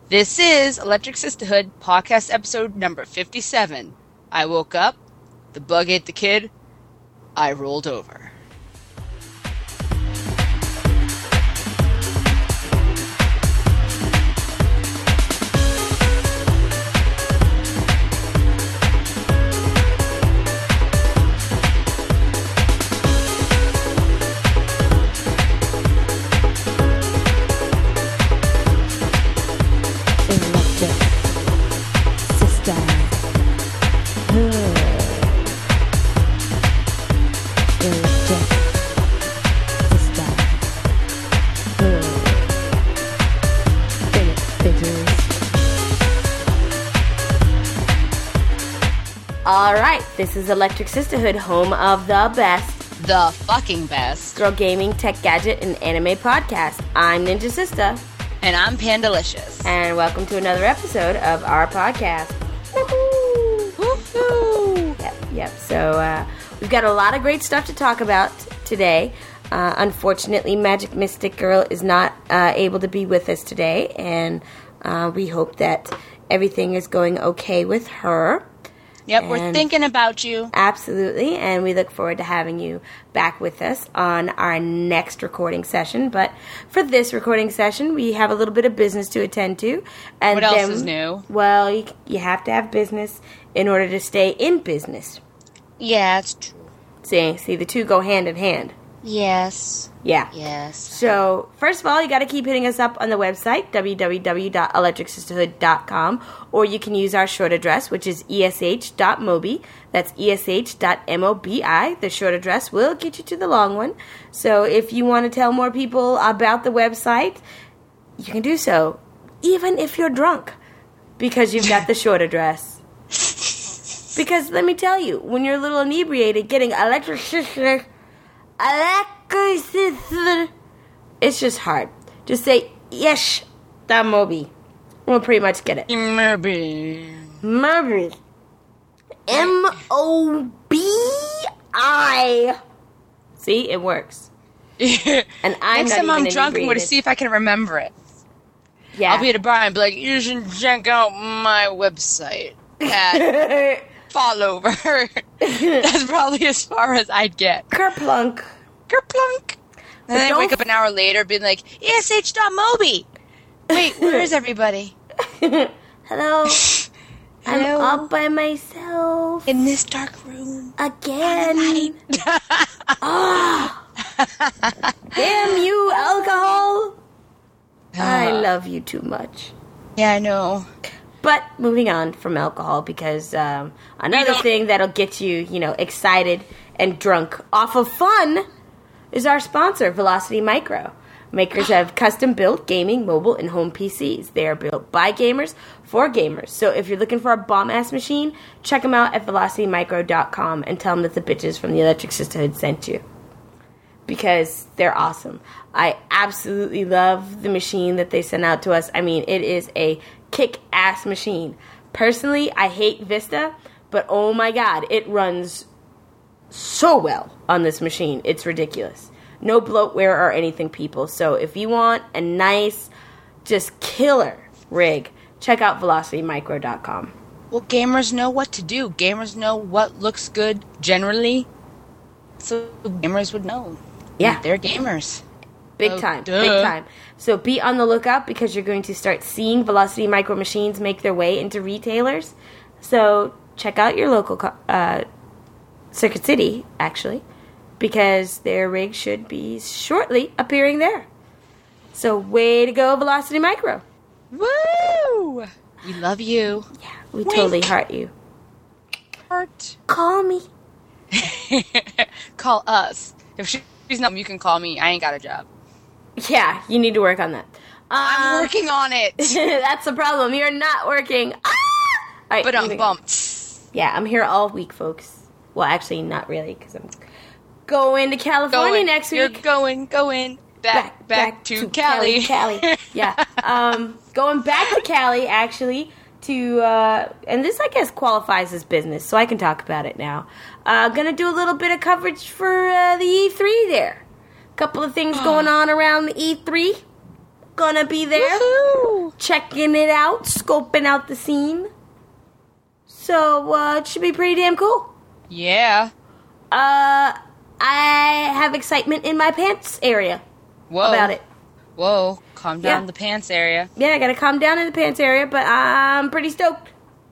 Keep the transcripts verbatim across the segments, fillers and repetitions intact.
This is Electric Sisterhood, podcast episode number fifty-seven. I woke up, the bug ate the kid, I rolled over. This is Electric Sisterhood, home of the best, the fucking best, girl gaming, tech gadget, and anime podcast. I'm Ninja Sista. And I'm Pandalicious. And welcome to another episode of our podcast. Woohoo! Woohoo! Yep, yep. So, uh, we've got a lot of great stuff to talk about today. Uh, unfortunately, Magic Mystic Girl is not uh, able to be with us today, and uh, we hope that everything is going okay with her. Yep, and we're thinking about you. Absolutely, and we look forward to having you back with us on our next recording session. But for this recording session, we have a little bit of business to attend to. And what else then, is new? Well, you, you have to have business in order to stay in business. Yeah, it's true. See, see, the two go hand in hand. Yes. Yeah. Yes. So, first of all, you got to keep hitting us up on the website, w w w dot electric sisterhood dot com, or you can use our short address, which is e s h dot mobi. That's e s h dot mobi. The short address will get you to the long one. So, if you want to tell more people about the website, you can do so, even if you're drunk, because you've got the short address. Because, let me tell you, when you're a little inebriated, getting electric sister... It's just hard. Just say, yes, that Moby. We'll pretty much get it. Moby. Moby. M O B I. See, it works. And I'm Next not time I'm even drunk, I'm going to see if I can remember it. Yeah. I'll be at a bar and be like, you should check out my website at... Follover. That's probably as far as I'd get. Kerplunk. Kerplunk. And then I wake up an hour later being like, E S H dot mobi. Wait, where is everybody? Hello. Hello. I'm all by myself. In this dark room. Again. Oh. Damn you, alcohol. Uh, I love you too much. Yeah, I know. But moving on from alcohol, because um, another thing that'll get you, you know, excited and drunk off of fun is our sponsor, Velocity Micro. Makers of custom-built gaming, mobile, and home P Cs. They are built by gamers for gamers. So if you're looking for a bomb-ass machine, check them out at velocity micro dot com and tell them that the bitches from the Electric Sisterhood sent you. Because they're awesome. I absolutely love the machine that they sent out to us. I mean, it is a kick-ass machine. Personally, I hate Vista, but oh my god, it runs so well on this machine. It's ridiculous. No bloatware or anything, people. So if you want a nice, just killer rig, check out velocity micro dot com. Well, gamers know what to do. Gamers know what looks good generally. So gamers would know. Yeah. They're gamers. Big oh, time. Duh. Big time. So be on the lookout because you're going to start seeing Velocity Micro machines make their way into retailers. So check out your local uh, Circuit City, actually, because their rig should be shortly appearing there. So way to go, Velocity Micro. Woo! We love you. Yeah, we Wink. totally heart you. Heart. Call me. Call us. If she's not, you can call me. I ain't got a job. Yeah, you need to work on that. Uh, I'm working on it. That's the problem. You're not working. Ah! All right, but I'm bumped. Yeah, I'm here all week, folks. Well, actually, not really, because I'm going to California going, next week. You're going, going back, back, back, back to, to Cali. Cali. Cali. Yeah. Um, going back to Cali, actually, to, uh, and this, I guess, qualifies as business, so I can talk about it now. Uh, gonna do a little bit of coverage for uh, the E three there. Couple of things going on around the E three. gonna be there. Woohoo! Checking it out, scoping out the scene. So, uh, it should be pretty damn cool. Yeah. Uh, I have excitement in my pants area. Whoa. About it. Whoa. Calm down Yeah. the pants area. Yeah, I gotta calm down in the pants area, but I'm pretty stoked.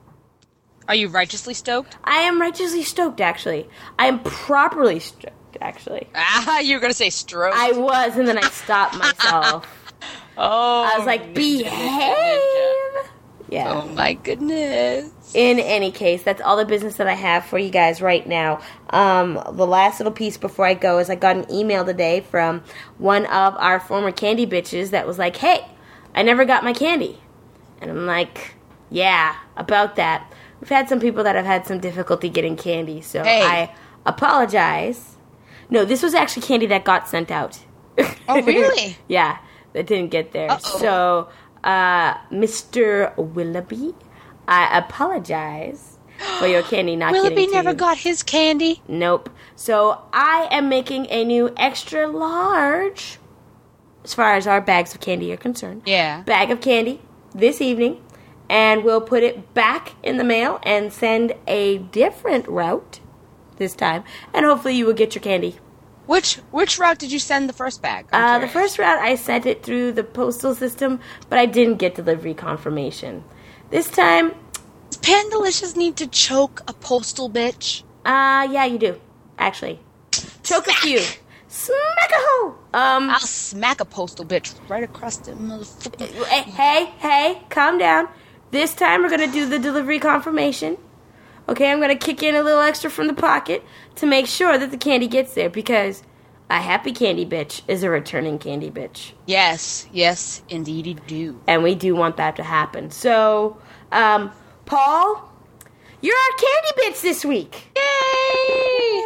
Are you righteously stoked? I am righteously stoked, actually. I am properly stoked, actually. Ah, you were going to say stroke. I was, and then I stopped myself. oh. I was like, behave! Yeah. Oh my goodness. In any case, that's all the business that I have for you guys right now. Um, the last little piece before I go is I got an email today from one of our former candy bitches that was like, hey, I never got my candy. And I'm like, yeah, about that. We've had some people that have had some difficulty getting candy, so Hey. I apologize. No, this was actually candy that got sent out. Oh, really? Yeah, that didn't get there. Uh-oh. So, uh, Mister Willoughby, I apologize for your candy not Willoughby getting to never you. got his candy. Nope. So, I am making a new extra large, as far as our bags of candy are concerned. Yeah. Bag of candy this evening, and we'll put it back in the mail and send a different route this time, and hopefully you will get your candy. Which which route did you send the first bag? I'm Uh, the curious. first route, I sent it through the postal system, but I didn't get delivery confirmation. This time, Does Pandalicious need to choke a postal bitch? uh, yeah, you do, actually. Choke a few. Smack a hole! Um, I'll smack a postal bitch right across the motherfucker. hey, hey, calm down. This time we're going to do the delivery confirmation. Okay, I'm going to kick in a little extra from the pocket to make sure that the candy gets there, because a happy candy bitch is a returning candy bitch. Yes, yes, indeed you do. And we do want that to happen. So, um, Paul, you're our candy bitch this week. Yay!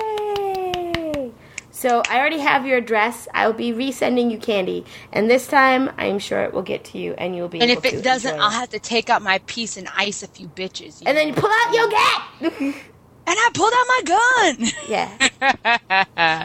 Yay! So I already have your address. I will be resending you candy, and this time I'm sure it will get to you, and you'll be. And able if to it doesn't, enjoy I'll it. have to take out my piece and ice a few bitches. And then you pull out your gat. And I pulled out my gun. Yeah.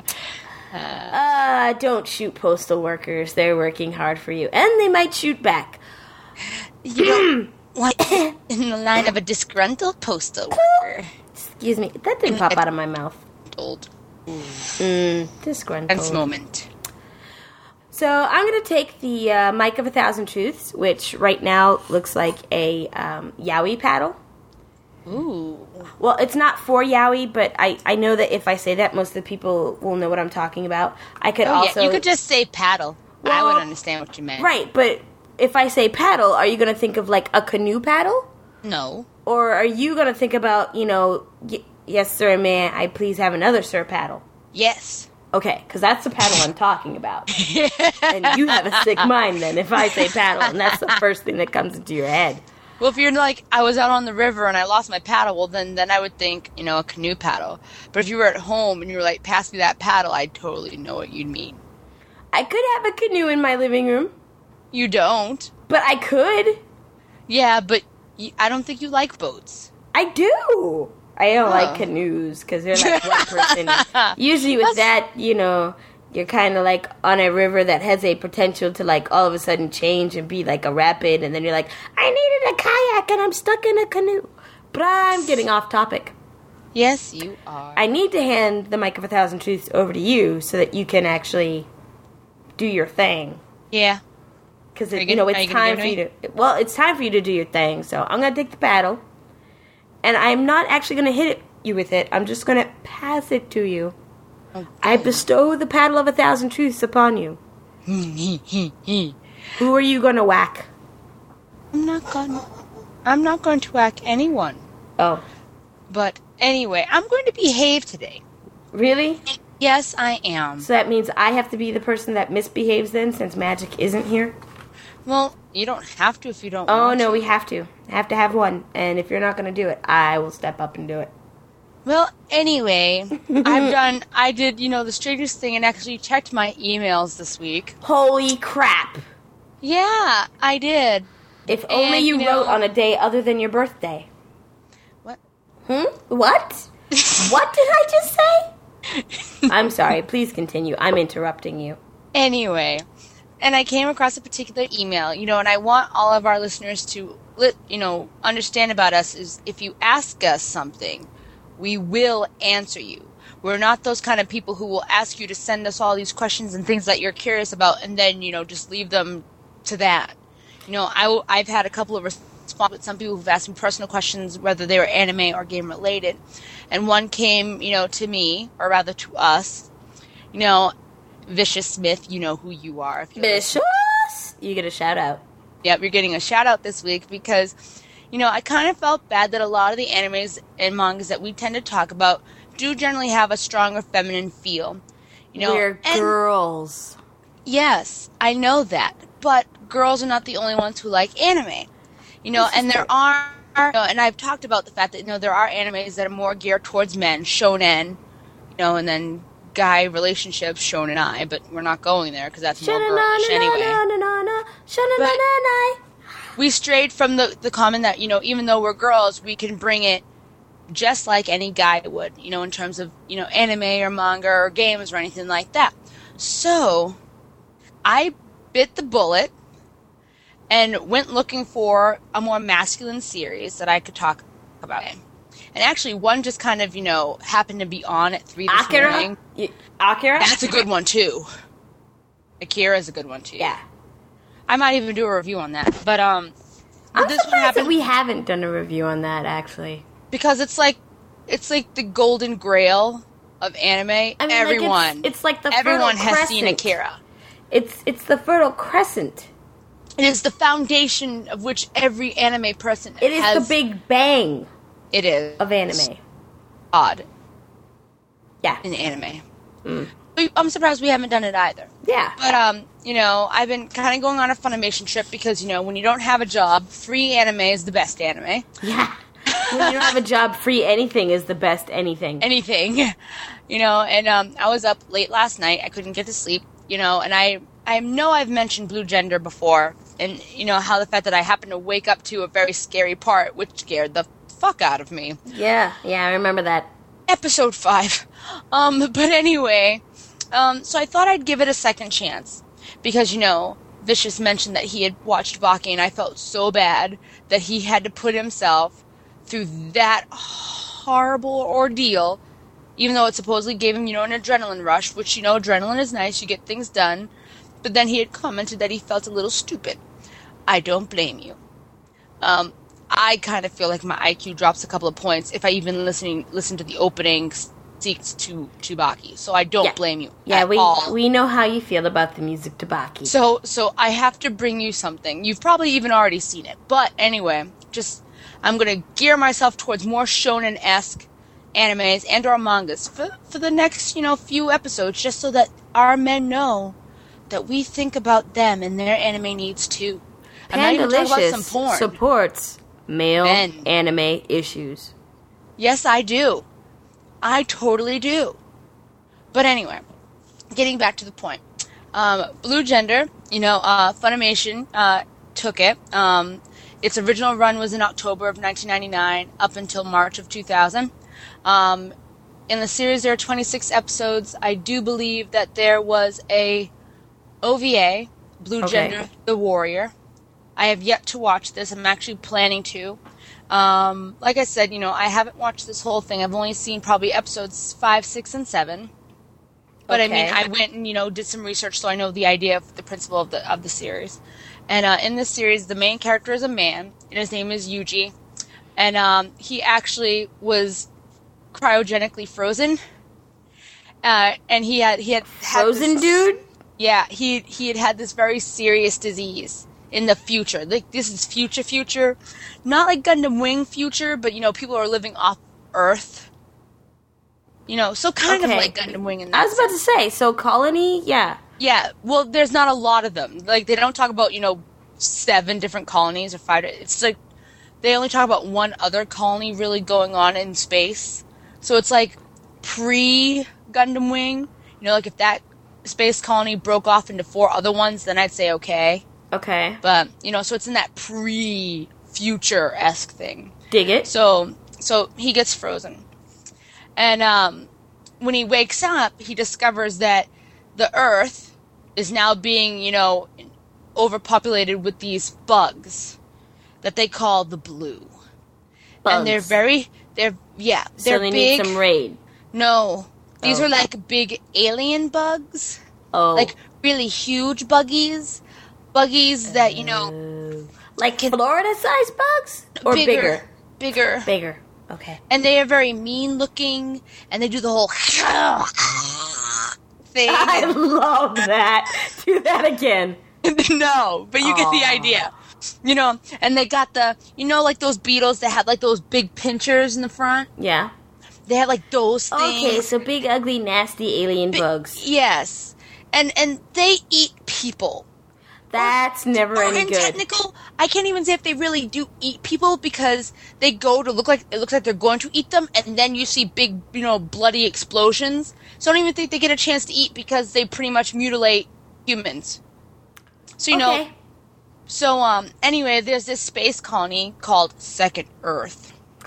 Uh, don't shoot postal workers. They're working hard for you, and they might shoot back. You don't want in the line of a disgruntled postal worker. Excuse me. That didn't pop out of my mouth. Old. Mm, disgruntled. Tense moment. So I'm going to take the uh, Mic of a Thousand Truths, which right now looks like a um, Yowie paddle. Ooh. Well, it's not for Yowie, but I, I know that if I say that, most of the people will know what I'm talking about. I could Oh, also... yeah, you could just say paddle. I Well, would understand what you meant. Right, but if I say paddle, are you going to think of like a canoe paddle? No. Or are you going to think about, you know, y- yes, sir, may I please have another sir paddle? Yes. Okay, because that's the paddle I'm talking about. And you have a sick mind then if I say paddle, and that's the first thing that comes into your head. Well, if you're like, I was out on the river and I lost my paddle, well, then, then I would think, you know, a canoe paddle. But if you were at home and you were like, pass me that paddle, I'd totally know what you'd mean. I could have a canoe in my living room, You don't. but I could. Yeah, but you, I don't think you like boats. I do. I don't Oh. like canoes because they're like one person. Usually with that, you know, you're kind of like on a river that has a potential to like all of a sudden change and be like a rapid, and then you're like, I needed a kayak and I'm stuck in a canoe. But I'm getting off topic. Yes, you are. I need to hand the Mic of a Thousand Truths over to you so that you can actually do your thing. Yeah. Because, Are you you gonna- know, are it's you gonna time give for it you to... Well, it's time for you to do your thing. So I'm going to take the paddle. And I'm not actually going to hit it, you with it. I'm just going to pass it to you. Okay. I bestow the paddle of a thousand truths upon you. I'm Who are you going to whack? not going. I'm not going to whack anyone. Oh, But anyway, I'm going to behave today. really? Yes, I am. So that means I have to be the person that misbehaves then, since Magic isn't here? Well, you don't have to if you don't Oh, want no, to. we have to. I have to have one. And if you're not going to do it, I will step up and do it. Well, anyway, I've done, I did, you know, the strangest thing and actually checked my emails this week. Holy crap. Yeah, I did. If only And, you, you know- wrote on a day other than your birthday. What? Hmm? What? What did I just say? I'm sorry. Please continue. I'm interrupting you. Anyway, and I came across a particular email, you know, and I want all of our listeners to, you know, understand about us is if you ask us something, we will answer you. We're not those kind of people who will ask you to send us all these questions and things that you're curious about and then, you know, just leave them to that. You know, I, I've had a couple of responses with some people who've asked me personal questions, whether they were anime or game related. And one came, you know, to me, or rather to us, you know, Vicious Smith, you know who you are. If Vicious! You get a shout out. Yep, you're getting a shout out this week because, you know, I kind of felt bad that a lot of the animes and mangas that we tend to talk about do generally have a stronger feminine feel. You know, we're and, girls. Yes, I know that. But girls are not the only ones who like anime. You know, and there are, you know, and I've talked about the fact that, you know, there are animes that are more geared towards men, shonen, you know, and then guy relationships, shonen I, but we're not going there because that's more girlish anyway. But we strayed from the, the comment that, you know, even though we're girls, we can bring it just like any guy would, you know, in terms of, you know, anime or manga or games or anything like that. So, I bit the bullet and went looking for a more masculine series that I could talk about. And actually, one just kind of, you know, happened to be on at three this Akira? morning. Y- Akira? That's a good one, too. Akira's a good one, too. Yeah. I might even do a review on that. But, um... I'm this surprised one happened that we haven't done a review on that, actually. Because it's like, it's like the golden grail of anime. I mean, everyone. Like it's, it's like the Everyone Fertile has seen Crescent. Akira. It's, it's the Fertile Crescent. It is the foundation of which every anime person It is has. the big bang It is. of anime. Odd. Yeah. In anime. Mm. I'm surprised we haven't done it either. Yeah. But, um, you know, I've been kind of going on a Funimation trip because, you know, when you don't have a job, free anime is the best anime. Yeah. When you don't have a job, free anything is the best anything. Anything. You know, and um, I was up late last night. I couldn't get to sleep, you know, and I, I know I've mentioned Blue Gender before. And, you know, how the fact that I happened to wake up to a very scary part, which scared the fuck out of me. Yeah, yeah, I remember that. Episode five. Um, but anyway, um, so I thought I'd give it a second chance. Because, you know, Vicious mentioned that he had watched Baki, and I felt so bad that he had to put himself through that horrible ordeal, even though it supposedly gave him, you know, an adrenaline rush, which, you know, adrenaline is nice, you get things done. But then he had commented that he felt a little stupid. I don't blame you. Um, I kind of feel like my I Q drops a couple of points if I even listening listen to the opening sequence to to Baki. So I don't yeah. blame you. Yeah, at we all. we know how you feel about the music to Baki. So so I have to bring you something. You've probably even already seen it. But anyway, just I'm gonna gear myself towards more shonen-esque animes and or mangas for for the next, you know, few episodes, just so that our men know that we think about them and their anime needs too. I'm not even talking about some porn. Supports male Men. anime issues. Yes, I do. I totally do. But anyway, getting back to the point. Um, Blue Gender, you know, uh, Funimation uh, took it. Um, its original run was in October of nineteen ninety-nine up until March of two thousand. Um, in the series, there are twenty-six episodes. I do believe that there was a O V A, Blue Okay. Gender, The Warrior. I have yet to watch this. I'm actually planning to. Um, like I said, you know, I haven't watched this whole thing. I've only seen probably episodes five, six, and seven. But I mean, Okay. I went and, you know, did some research, so I know the idea of the principle of the of the series. And uh, in this series, the main character is a man, and his name is Yuji. And um, he actually was cryogenically frozen. Uh, and he had he had, had Frozen this- dude? Yeah, he he had had this very serious disease in the future. Like, this is future future, not like Gundam Wing future, but you know, people are living off Earth. You know, so kind Okay. of like Gundam Wing in that I was about sense. to say, so colony, yeah. Yeah, well, there's not a lot of them. Like, they don't talk about, you know, seven different colonies or five. It's like, they only talk about one other colony really going on in space. So it's like pre-Gundam Wing. You know, like if that space colony broke off into four other ones, then I'd say okay. Okay. But, you know, so it's in that pre-future-esque thing. Dig it. So, so he gets frozen. And um, when he wakes up, he discovers that the Earth is now being, you know, overpopulated with these bugs that they call the blue. Bugs. And they're very, they're, yeah, they're so they big. need some raid. No. These Oh. are like big alien bugs. Oh. Like really huge buggies. Buggies that, you know, Uh, like Florida-sized bugs? Or bigger. bigger? Bigger. Bigger. Okay. And they are very mean looking, and they do the whole thing. I love that. Do that again. No, but you get the Aw. idea. You know, and they got the, you know, like those beetles that had like those big pinchers in the front? Yeah. They had like those things. Okay, so big, ugly, nasty alien bugs. Yes. And and they eat people. That's never Or any in good. technical, I can't even say if they really do eat people because they go to look like, it looks like they're going to eat them, and then you see big, you know, bloody explosions. So I don't even think they get a chance to eat because they pretty much mutilate humans. So, you know, Okay. so, um, anyway, there's this space colony called Second Earth.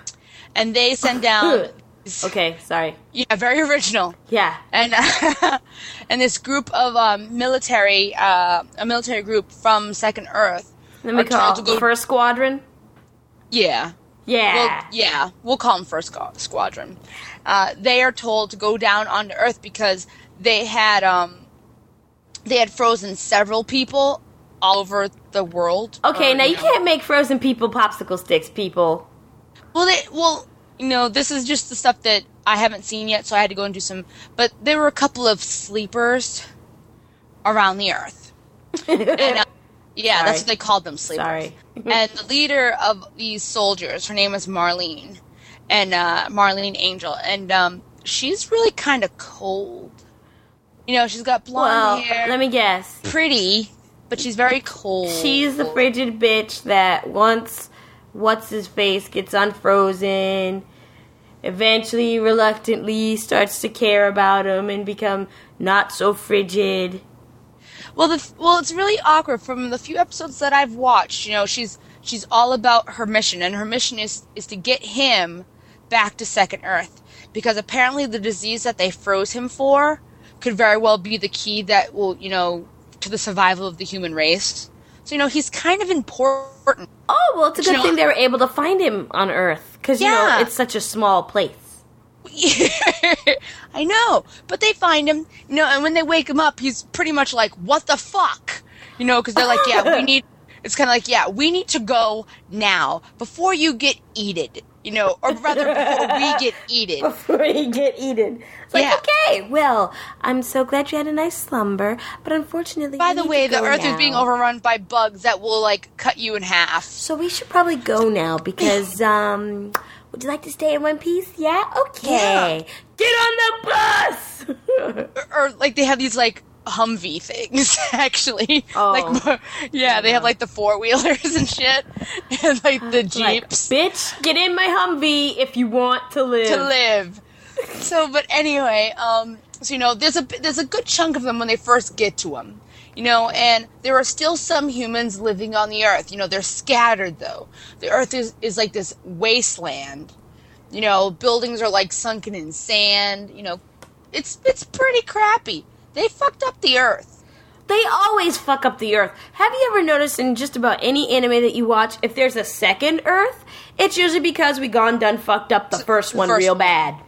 And they send down, Okay, sorry. yeah, very original. Yeah. And uh, and this group of um, military, uh, a military group from Second Earth. Let me are call told to go- First Squadron. Yeah. Yeah. Well, yeah, we'll call them First Squ- Squadron. Uh, they are told to go down onto Earth because they had um, they had frozen several people all over the world. okay, Or, now you know. can't make frozen people popsicle sticks, people. Well, they well, you know, this is just the stuff that I haven't seen yet, so I had to go and do some. But there were a couple of sleepers around the Earth. And, uh, yeah, Sorry. that's what they called them, sleepers. Sorry. And the leader of these soldiers, her name is Marlene, and uh, Marlene Angel, and um, she's really kind of cold. You know, she's got blonde Well, hair, let me guess. pretty, but she's very cold. She's the frigid bitch that once what's his face gets unfrozen, eventually reluctantly starts to care about him and become not so frigid. Well, the well, it's really awkward. From the few episodes that I've watched, you know, she's she's all about her mission, and her mission is is to get him back to Second Earth because apparently the disease that they froze him for could very well be the key that will, you know, to the survival of the human race. So, you know, he's kind of important. Oh, well, it's a You good know- thing they were able to find him on Earth because, you know, Yeah. it's such a small place. I know, but they find him, you know, and when they wake him up, he's pretty much like, "What the fuck?" You know, because they're like, "Yeah, we need." It's kind of like, "Yeah, we need to go now before you get eated," you know, or rather before we get eated. Before you get eaten. It's like, Yeah. okay, well, I'm so glad you had a nice slumber, but unfortunately, By you the need way, to the go Earth now. is being overrun by bugs that will like cut you in half. So we should probably go now because, um, would you like to stay in one piece? Yeah? Okay. Get on the bus! Or, or like they have these like Humvee things, actually. Oh. Like, yeah, they have like the four wheelers and shit, and like the Like, jeeps. bitch, get in my Humvee if you want to live. to live. So, but anyway, um, so you know, there's a there's a good chunk of them when they first get to them, you know, and there are still some humans living on the Earth. You know, they're scattered though. The Earth is is like this wasteland. You know, buildings are like sunken in sand. You know, it's it's pretty crappy. They fucked up the Earth. They always fuck up the Earth. Have you ever noticed in just about any anime that you watch, if there's a second Earth, it's usually because we gone done fucked up the first one first real one. bad.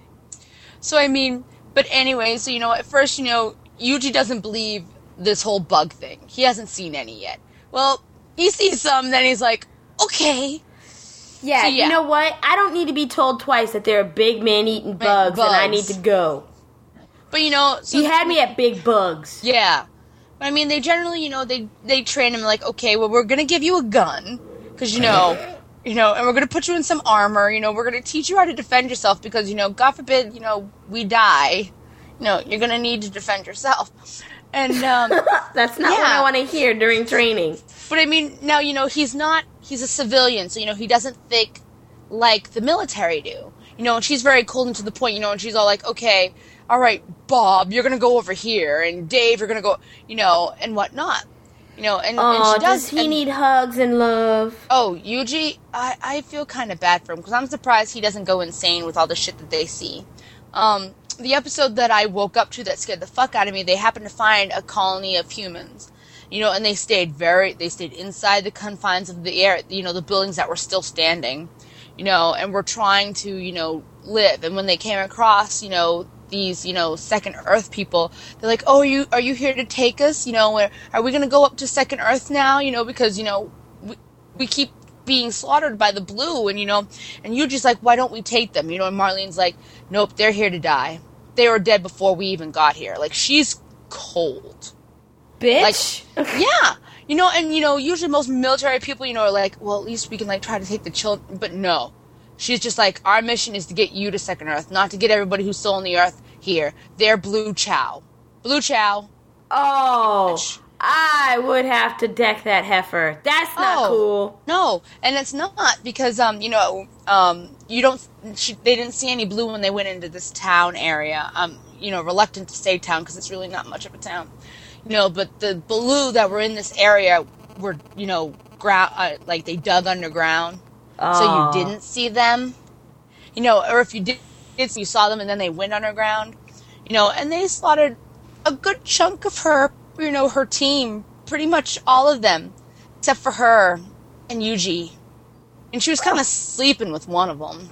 So I mean, but anyway, so you know, at first, you know, Yuji doesn't believe this whole bug thing. He hasn't seen any yet. Well, he sees some, then he's like, okay. Yeah, So, yeah. you know what? I don't need to be told twice that there are big man-eating bugs, and I need bugs. to go. But you know, so He had me at big bugs. yeah. But I mean, they generally, you know, they they train him like, okay, well, we're gonna give you a gun, because you know, you know, and we're gonna put you in some armor. You know, we're gonna teach you how to defend yourself because you know, God forbid, you know, we die. You know, you're gonna need to defend yourself. And um, That's not what Yeah. I want to hear during training. but I mean, now you know, he's not. He's a civilian, so you know, he doesn't think like the military do. You know, and she's very cold and to the point. You know, and she's all like, okay. All right, Bob, you're gonna go over here, and Dave, you're gonna go, you know, and whatnot, you know, and, and Oh, she does. does he and- need hugs and love? Oh, Yuji, I, I feel kind of bad for him because I'm surprised he doesn't go insane with all the shit that they see. Um, the episode that I woke up to that scared the fuck out of me, they happened to find a colony of humans. You know, and they stayed very, they stayed inside the confines of the air, you know, the buildings that were still standing, you know, and were trying to, you know, live. And when they came across, you know, these, you know, Second Earth people, they're like, oh, are you, are you here to take us? You know, are we going to go up to Second Earth now? You know, because, you know, we, we keep being slaughtered by the blue, and, you know, and you're just like, why don't we take them? You know, and Marlene's like, nope, they're here to die. They were dead before we even got here. Like, she's cold. Bitch. Like, yeah. You know, and, you know, usually most military people, you know, are like, well, at least we can, like, try to take the children. But no. She's just like, our mission is to get you to Second Earth, not to get everybody who's still on the Earth here. They're Blue Chow. Blue Chow. Oh. Bitch. I would have to deck that heifer. That's not oh, cool. No, and it's not because, um, you know, um, you don't, she, they didn't see any blue when they went into this town area. Um, you know, reluctant to say town because it's really not much of a town. You know, but the blue that were in this area were, you know, ground, uh, like they dug underground. Oh. So you didn't see them. You know, or if you did, you saw them and then they went underground. You know, and they slaughtered a good chunk of her, you know, her team. Pretty much all of them. Except for her and Yuji. And she was kind of sleeping with one of them.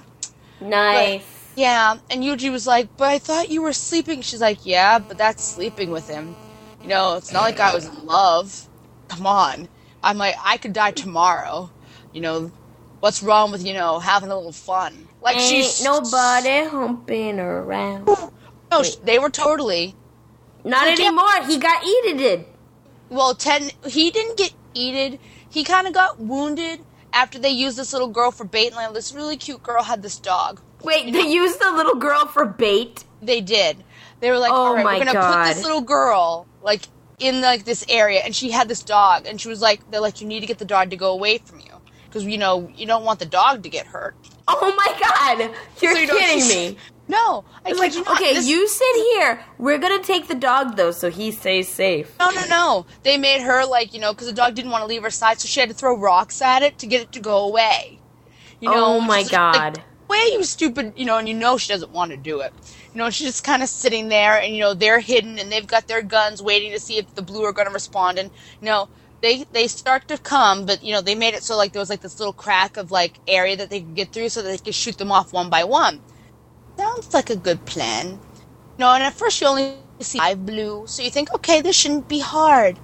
Nice. But, yeah, and Yuji was like, but I thought you were sleeping. She's like, yeah, but that's sleeping with him. You know, it's not like I was in love. Come on. I'm like, I could die tomorrow. You know, what's wrong with, you know, having a little fun? Like, Ain't she's... nobody humping around. No, Wait. They were totally... Not so anymore. He got eated. Well, ten, he didn't get eated. He kind of got wounded after they used this little girl for bait. And like, this really cute girl had this dog. Wait, you they know? used the little girl for bait? They did. They were like, oh all right, my we're going to put this little girl, like, in, like, this area. And she had this dog. And she was like, they're like, you need to get the dog to go away from you. Because, you know, you don't want the dog to get hurt. Oh, my God. You're so you kidding me. No. I was like, you not. okay, this- you sit here. We're going to take the dog, though, so he stays safe. No, no, no. They made her, like, you know, because the dog didn't want to leave her side, so she had to throw rocks at it to get it to go away. You know, oh, my God. Like, way you stupid, you know, and you know she doesn't want to do it. You know, she's just kind of sitting there, and, you know, they're hidden, and they've got their guns waiting to see if the blue are going to respond, and, you know, they they start to come, but, you know, they made it so, like, there was, like, this little crack of, like, area that they could get through so that they could shoot them off one by one. Sounds like a good plan. You know, and at first you only see five blue, so you think, okay, this shouldn't be hard.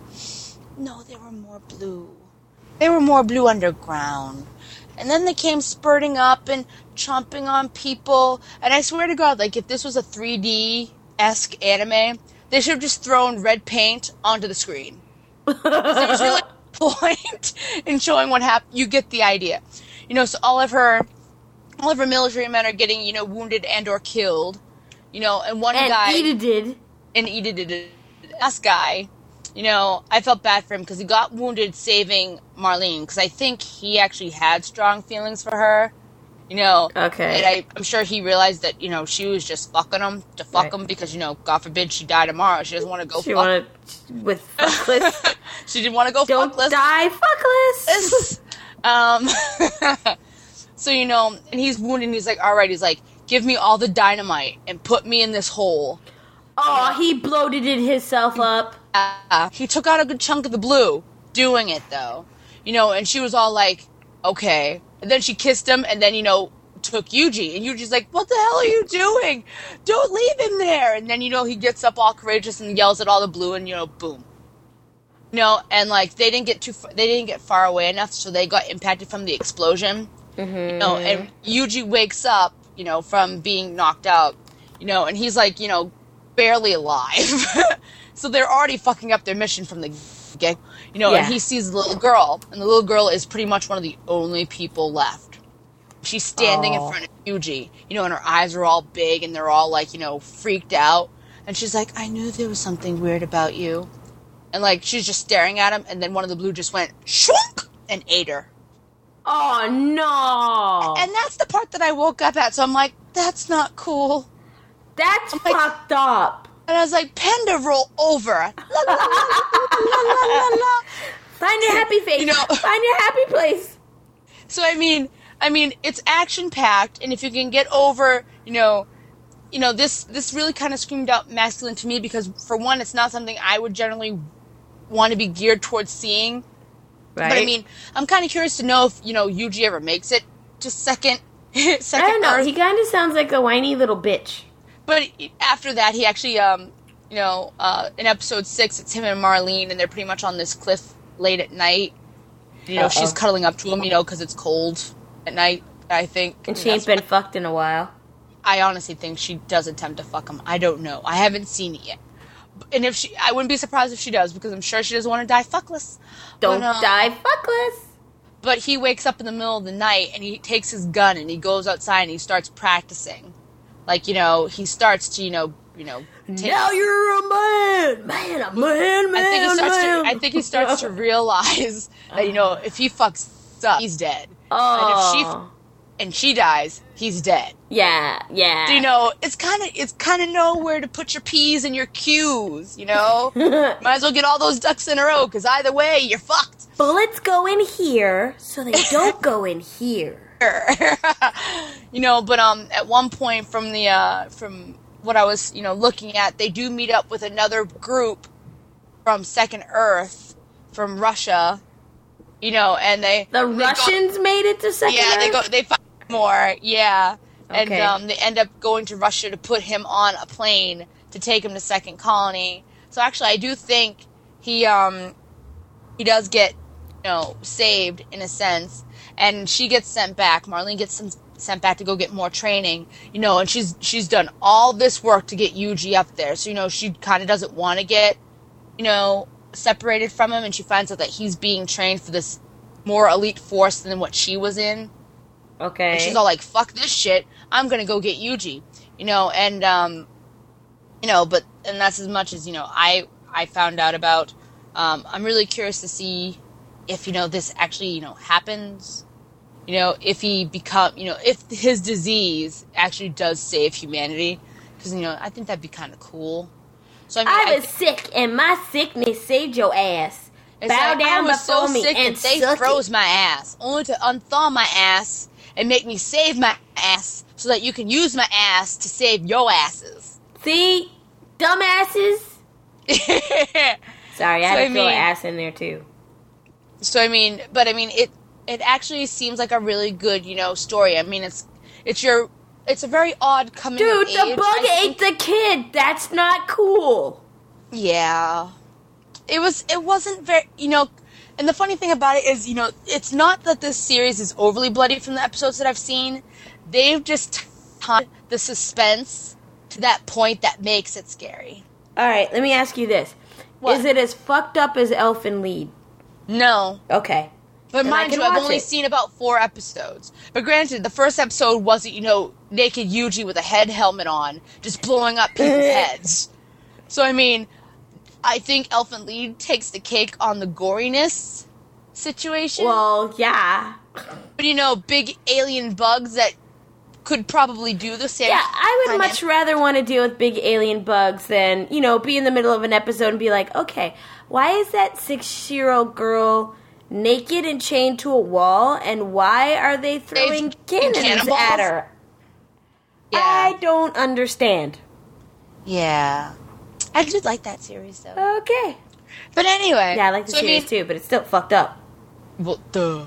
No, there were more blue. They were more blue underground. And then they came spurting up and chomping on people. And I swear to God, like, if this was a three D-esque anime, they should have just thrown red paint onto the screen. There was really no point in showing what happened. You get the idea. You know, so all of her... All of her military men are getting, you know, wounded and or killed. You know, and one and guy... And Ida did. And Ida did. This guy, you know, I felt bad for him because he got wounded saving Marlene. Because I think he actually had strong feelings for her. You know. Okay. And I, I'm sure he realized that, you know, she was just fucking him to fuck right. him. Because, you know, God forbid she die tomorrow. She doesn't want to go she fuck. Wanted, with fuckless. She didn't want to go Don't fuckless. Don't die fuckless. um... So, you know, and he's wounded, and he's like, all right, he's like, give me all the dynamite and put me in this hole. Oh, you know? He bloated it himself up. Uh, he took out a good chunk of the blue, doing it, though. You know, and she was all like, okay. And then she kissed him, and then, you know, took Yuji. And Yuji's like, what the hell are you doing? Don't leave him there. And then, you know, he gets up all courageous and yells at all the blue, and, you know, boom. You know, and, like, they didn't get too, they didn't get far away enough, so they got impacted from the explosion. Mm-hmm. You know, and Yuji wakes up, you know, from being knocked out, you know, and he's like, you know, barely alive. So they're already fucking up their mission from the get, you know, yeah. and he sees the little girl, and the little girl is pretty much one of the only people left. She's standing oh. in front of Yuji, you know, and her eyes are all big, and they're all, like, you know, freaked out. And she's like, I knew there was something weird about you. And, like, she's just staring at him, and then one of the blue just went, shwunk, and ate her. Oh, no. And that's the part that I woke up at, so I'm like, that's not cool. That's I'm fucked like, up. And I was like, Panda, roll over. La, la, la, la, la, la, la. Find your happy face. You know, find your happy place. So, I mean, I mean, it's action-packed, and if you can get over, you know, you know, this this really kind of screamed out masculine to me because, for one, it's not something I would generally want to be geared towards seeing. Right. But I mean, I'm kind of curious to know if, you know, Yuji ever makes it to second, second I don't know. Earth. He kind of sounds like a whiny little bitch. But after that, he actually, um, you know, uh, in episode six, it's him and Marlene, and they're pretty much on this cliff late at night. You know, Uh-oh. she's cuddling up to him, you know, because it's cold at night, I think. And she ain't been what, fucked in a while. I honestly think she does attempt to fuck him. I don't know. I haven't seen it yet. And if she, I wouldn't be surprised if she does, because I'm sure she doesn't want to die fuckless. Don't but, uh, die fuckless. But he wakes up in the middle of the night, and he takes his gun, and he goes outside, and he starts practicing. Like, you know, he starts to, you know, you know. Take, now you're a man, man, a man, man, I think he starts man. to. I think he starts to realize that, you know, if he fucks up, he's dead. Oh. And if she and she dies, he's dead. Yeah, yeah. So, you know, it's kind of it's kind of know where to put your P's and your Q's. You know, might as well get all those ducks in a row, because either way, you're fucked. Bullets go in here, so they don't go in here. You know, but um, at one point from the uh, from what I was, you know, looking at, they do meet up with another group from Second Earth, from Russia. You know, and they the they Russians go, made it to Second yeah, Earth. they go they fight more, yeah, okay. and um, they end up going to Russia to put him on a plane to take him to Second Colony. So actually, I do think he um he does get, you know, saved in a sense. And she gets sent back. Marlene gets sent back to go get more training, you know, and she's she's done all this work to get Yuji up there. So, you know, she kind of doesn't want to get, you know, separated from him, and she finds out that he's being trained for this more elite force than what she was in. Okay. And she's all like, fuck this shit, I'm going to go get Yuji, you know, and, um, you know, but, and that's as much as, you know, I, I found out about. Um, I'm really curious to see if, you know, this actually, you know, happens, you know, if he become, you know, if his disease actually does save humanity, because, you know, I think that'd be kind of cool. So I, mean, I I was th- sick, and my sickness saved your ass. Bow like, down I was before so me sick and that they suck froze it. my ass, only to unthaw my ass and make me save my ass so that you can use my ass to save your asses. See? Dumbasses? Sorry, I So, had to I throw mean- an ass in there, too. So I mean, but I mean, it it actually seems like a really good, you know, story. I mean, it's it's your it's a very odd coming Dude, of the age, bug I ate think. the kid. That's not cool. Yeah, it was. It wasn't very, you know. And the funny thing about it is, you know, it's not that this series is overly bloody from the episodes that I've seen. They've just tied the suspense to that point that makes it scary. All right, let me ask you this. What? Is it as fucked up as Elfen Lied? No. Okay. But Then I mind can you, I've watch only it. seen about four episodes. But granted, the first episode wasn't, you know, naked Yuji with a head helmet on, just blowing up people's heads. So, I mean, I think Elfen Lied takes the cake on the goriness situation. Well, yeah. But, you know, big alien bugs that could probably do the same. Yeah, I would kinda- much rather want to deal with big alien bugs than, you know, be in the middle of an episode and be like, okay, why is that six-year-old girl naked and chained to a wall, and why are they throwing They've- cannons cannonballs? at her? Yeah. I don't understand. Yeah. I did like that series, though. Okay. But anyway. Yeah, I like the so, series mean, too, but it's still fucked up. Well, duh.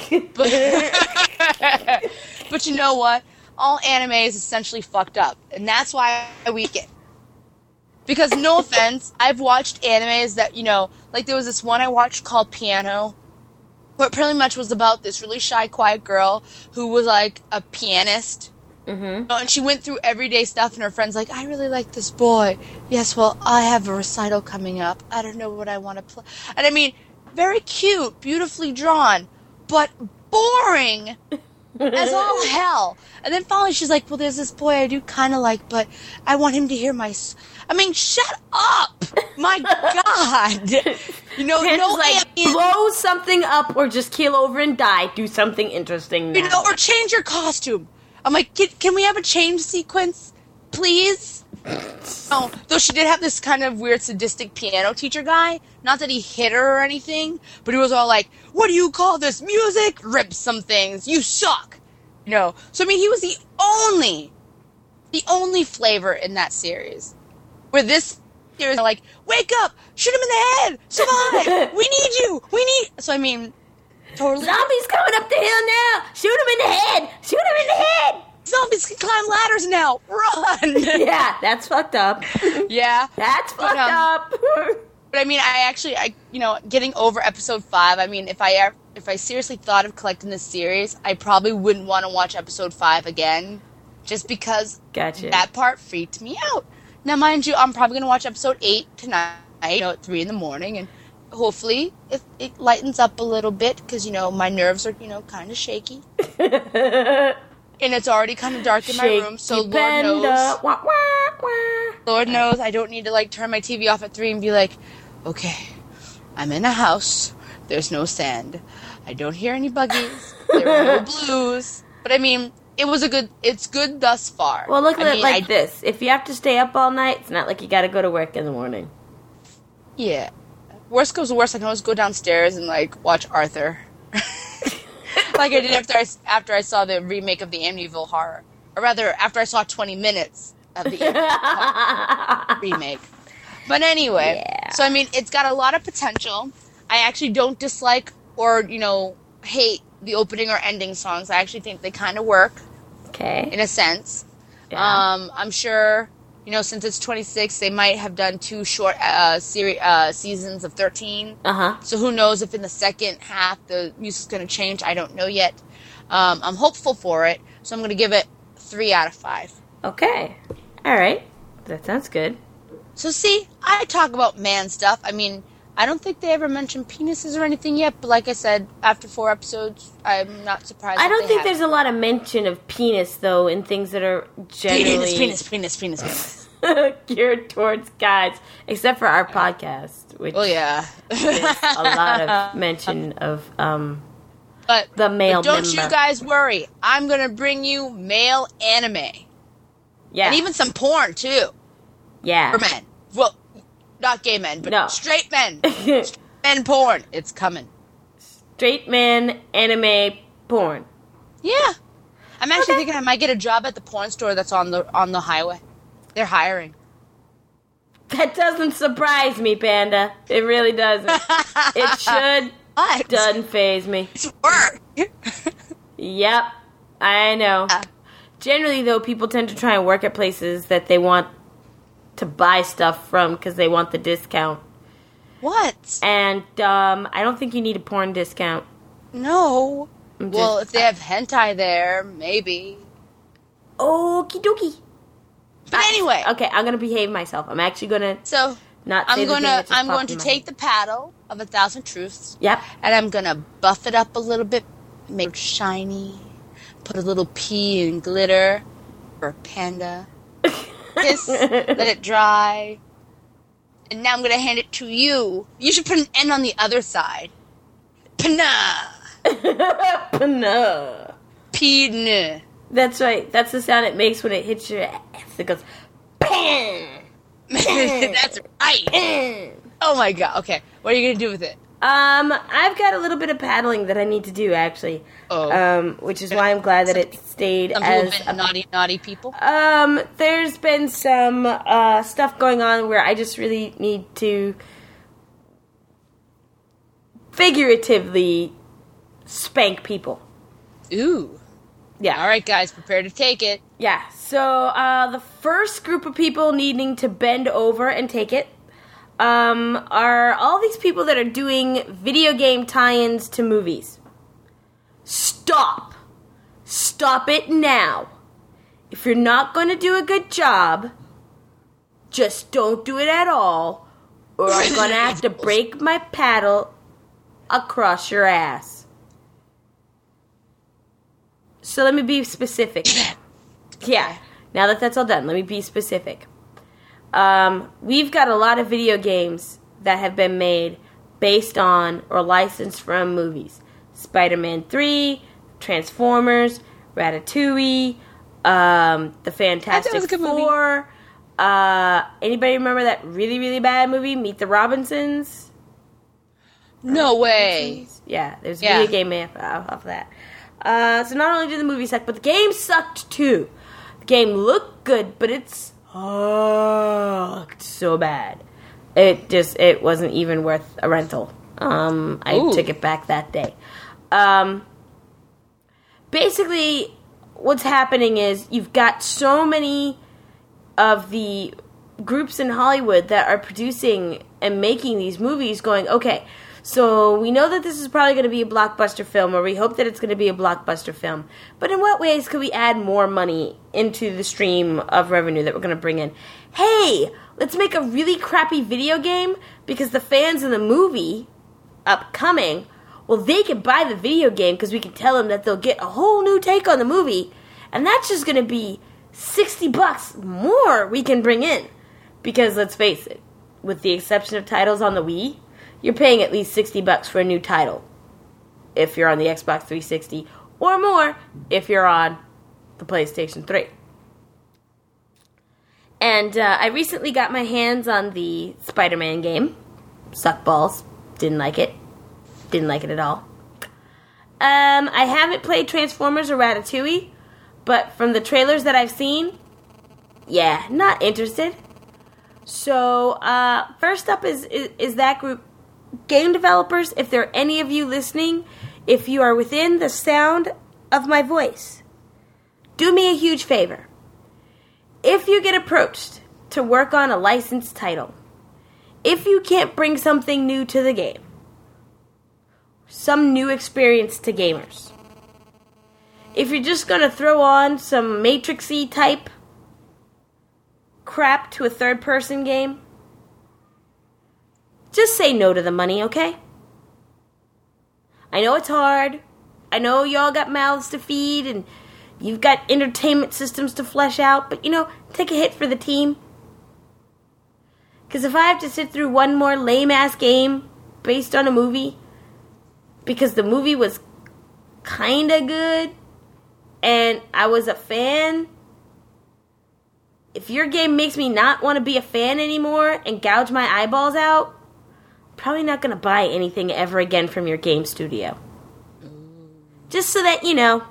But, but you know what? All anime is essentially fucked up. And that's why we get. Because, no offense, I've watched animes that, you know, like there was this one I watched called Piano, where it pretty much was about this really shy, quiet girl who was like a pianist. Mm-hmm. And she went through everyday stuff, and her friend's like, I really like this boy. Yes, well, I have a recital coming up. I don't know what I want to play. And I mean, very cute, beautifully drawn, but boring as all hell. And then finally she's like, well, there's this boy I do kind of like, but I want him to hear my... S-. I mean, shut up! My God! You know, Pants no like, alien- blow something up or just keel over and die. Do something interesting now. You know, or change your costume. I'm like, can, can we have a change sequence, please? Oh, though she did have this kind of weird sadistic piano teacher guy. Not that he hit her or anything, but he was all like, what do you call this, music? Rip some things. You suck. You know, so I mean, he was the only the only flavor in that series. Where this series are like, wake up, shoot him in the head, survive, we need you, we need. So I mean, totally. Zombies coming up the hill now. Shoot him in the head. Shoot him in the head. Zombies can climb ladders now. Run. Yeah, that's fucked up. Yeah, that's fucked but, um, up. But I mean, I actually, I you know, getting over episode five. I mean, if I ever, if I seriously thought of collecting this series, I probably wouldn't want to watch episode five again, just because Gotcha. that part freaked me out. Now, mind you, I'm probably gonna watch episode eight tonight, you know, at three in the morning, and hopefully it, it lightens up a little bit because you know my nerves are you know kind of shaky, and it's already kind of dark in my room. So Lord Panda. knows, Wah, wah, wah. Lord knows, I don't need to like turn my T V off at three and be like, okay, I'm in a house. There's no sand. I don't hear any buggies. There are no blues. But I mean, it was a good. It's good thus far. Well, look I at it mean, like I, this. If you have to stay up all night, it's not like you got to go to work in the morning. Yeah. Worst comes to worst, I can always go downstairs and like watch Arthur, like I did after I after I saw the remake of the Amityville Horror, or rather after I saw twenty minutes of the Amityville remake. But anyway, Yeah. so I mean, it's got a lot of potential. I actually don't dislike or you know hate the opening or ending songs. I actually think they kind of work Okay. in a sense. Yeah. Um, I'm sure, you know, since it's twenty-six, they might have done two short uh, seri- uh, seasons of thirteen. Uh-huh. So who knows if in the second half the music's going to change. I don't know yet. Um, I'm hopeful for it, so I'm going to give it three out of five. Okay. All right. That sounds good. So see, I talk about man stuff. I mean, I don't think they ever mentioned penises or anything yet, but like I said, after four episodes, I'm not surprised. I if don't they think haven't. there's a lot of mention of penis, though, in things that are generally penis, penis, penis, penis, penis. geared towards guys, except for our podcast, which Well, yeah. is a lot of mention of um, But, the male but don't member. you guys worry. I'm going to bring you male anime. Yeah. And even some porn, too. yeah. For men. Well, not gay men, but No. straight men. Straight men porn. It's coming. Straight man anime porn. Yeah. I'm actually Okay. thinking I might get a job at the porn store that's on the on the highway. They're hiring. That doesn't surprise me, Panda. It really doesn't. It should. What? Doesn't phase me. It's work. Yep. I know. Uh. Generally, though, people tend to try and work at places that they want to buy stuff from because they want the discount. What? And um, I don't think you need a porn discount. No. I'm Well, just- if they have hentai there, maybe. Okie dokie. But anyway. Okay, I'm gonna behave myself. I'm actually gonna So not. Say I'm the thing gonna that just I'm popped going to in my take the paddle of a thousand truths. Yep. And I'm gonna buff it up a little bit, make it shiny, put a little pee and glitter for a panda. Kiss, let it dry. And now I'm gonna hand it to you. You should put an N on the other side. Pana. No. Peen. That's right. That's the sound it makes when it hits your ass. It goes, bam. That's right. Oh my god. Okay, what are you gonna do with it? Um, I've got a little bit of paddling that I need to do actually. Oh. Um, which is why I'm glad that it stayed Some people as have been naughty, naughty people. Um, there's been some uh, stuff going on where I just really need to figuratively spank people. Ooh. Yeah. All right, guys, prepare to take it. Yeah. So uh, the first group of people needing to bend over and take it um, are all these people that are doing video game tie-ins to movies. Stop. Stop it now. If you're not going to do a good job, just don't do it at all, or I'm going to have to break my paddle across your ass. So let me be specific. Yeah. Now that that's all done, let me be specific. Um, we've got a lot of video games that have been made based on or licensed from movies. Spider-Man three, Transformers, Ratatouille, um, The Fantastic was a good movie. Four. Uh, anybody remember that really, really bad movie, Meet the Robinsons? No way. Yeah, there's a Yeah. video game made off, off of that. Uh, so not only did the movie suck, but the game sucked too. The game looked good, but it sucked so bad. It just, it wasn't even worth a rental. Um, I Ooh. took it back that day. Um, basically, what's happening is you've got so many of the groups in Hollywood that are producing and making these movies going, okay, so we know that this is probably going to be a blockbuster film, or we hope that it's going to be a blockbuster film. But in what ways could we add more money into the stream of revenue that we're going to bring in? Hey, let's make a really crappy video game because the fans of the movie upcoming, well, they can buy the video game because we can tell them that they'll get a whole new take on the movie. And that's just going to be sixty bucks more we can bring in. Because let's face it, with the exception of titles on the Wii, you're paying at least sixty bucks for a new title if you're on the Xbox three sixty, or more if you're on the PlayStation three. And uh, I recently got my hands on the Spider-Man game. Suck balls. Didn't like it. Didn't like it at all. Um, I haven't played Transformers or Ratatouille, but from the trailers that I've seen, yeah, not interested. So, uh, first up is, is is that group. Game developers, if there are any of you listening, if you are within the sound of my voice, do me a huge favor. If you get approached to work on a licensed title, if you can't bring something new to the game, some new experience to gamers, if you're just going to throw on some Matrix-y type crap to a third-person game, just say no to the money, okay? I know it's hard. I know y'all got mouths to feed and you've got entertainment systems to flesh out, but, you know, take a hit for the team. Because if I have to sit through one more lame-ass game based on a movie because the movie was kind of good and I was a fan, if your game makes me not want to be a fan anymore and gouge my eyeballs out, probably not going to buy anything ever again from your game studio. Just so that you know.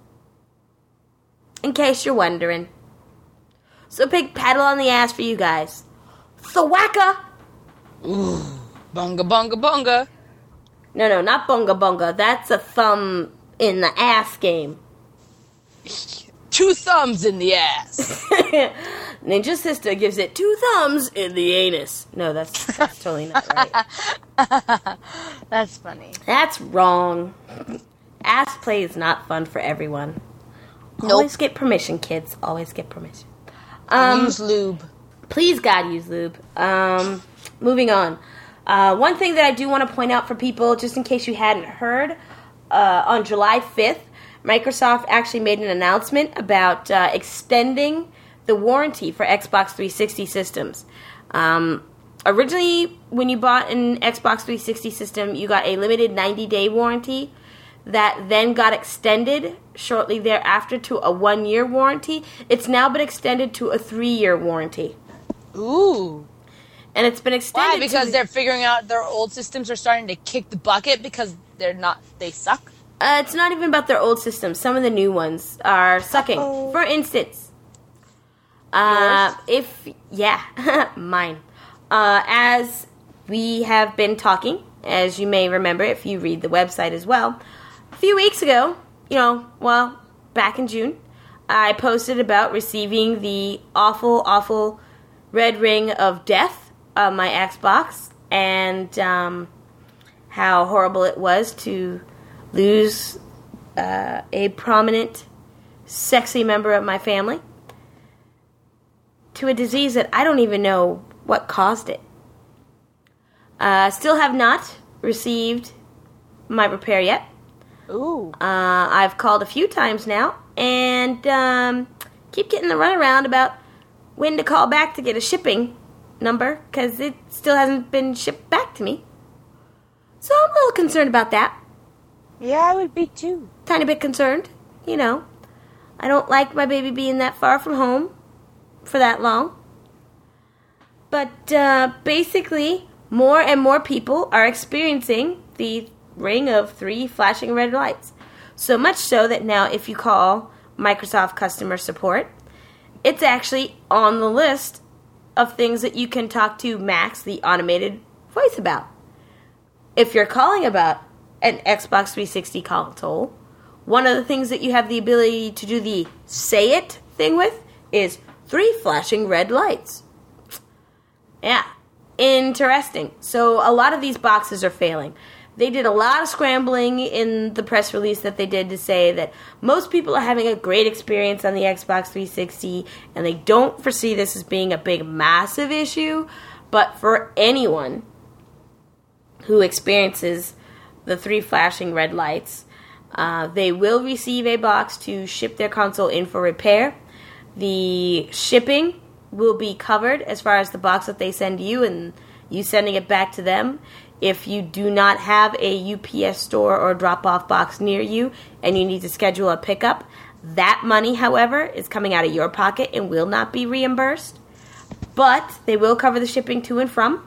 In case you're wondering. So big paddle on the ass for you guys. Thwacka! Ooh, bunga bunga bunga. No, no, not bunga bunga. That's a thumb in the ass game. Two thumbs in the ass. Ninja Sister gives it two thumbs in the anus. No, that's, that's totally not right. That's funny. That's wrong. Ass play is not fun for everyone. Nope. Always get permission, kids. Always get permission. Um, use lube. Please, God, use lube. Um, moving on. Uh, one thing that I do want to point out for people, just in case you hadn't heard, uh, on July fifth, Microsoft actually made an announcement about uh, extending the warranty for Xbox three sixty systems. Um, originally, when you bought an Xbox three sixty system, you got a limited ninety-day warranty that then got extended shortly thereafter to a one-year warranty. It's now been extended to a three-year warranty. Ooh. And it's been extended. Why? Because to they're figuring out their old systems are starting to kick the bucket because they're not, they suck? Uh, it's not even about their old systems. Some of the new ones are sucking. Uh-oh. For instance, uh, if, yeah, mine. Uh, as we have been talking, as you may remember if you read the website as well, a few weeks ago, you know, well, back in June, I posted about receiving the awful, awful red ring of death on my Xbox and um, how horrible it was to lose uh, a prominent, sexy member of my family to a disease that I don't even know what caused it. Uh, still have not received my repair yet. Ooh. Uh, I've called a few times now and um, keep getting the runaround about when to call back to get a shipping number because it still hasn't been shipped back to me. So I'm a little concerned about that. Yeah, I would be too. Tiny bit concerned, you know. I don't like my baby being that far from home for that long. But uh, basically, more and more people are experiencing the ring of three flashing red lights. So much so that now if you call Microsoft customer support, it's actually on the list of things that you can talk to Max, the automated voice, about. If you're calling about an Xbox three sixty console, one of the things that you have the ability to do the say it thing with is three flashing red lights. Yeah, interesting. So a lot of these boxes are failing. They did a lot of scrambling in the press release that they did to say that most people are having a great experience on the Xbox three sixty, and they don't foresee this as being a big, massive issue. But for anyone who experiences the three flashing red lights, uh, they will receive a box to ship their console in for repair. The shipping will be covered as far as the box that they send you and you sending it back to them. If you do not have a U P S store or drop-off box near you and you need to schedule a pickup, that money, however, is coming out of your pocket and will not be reimbursed. But they will cover the shipping to and from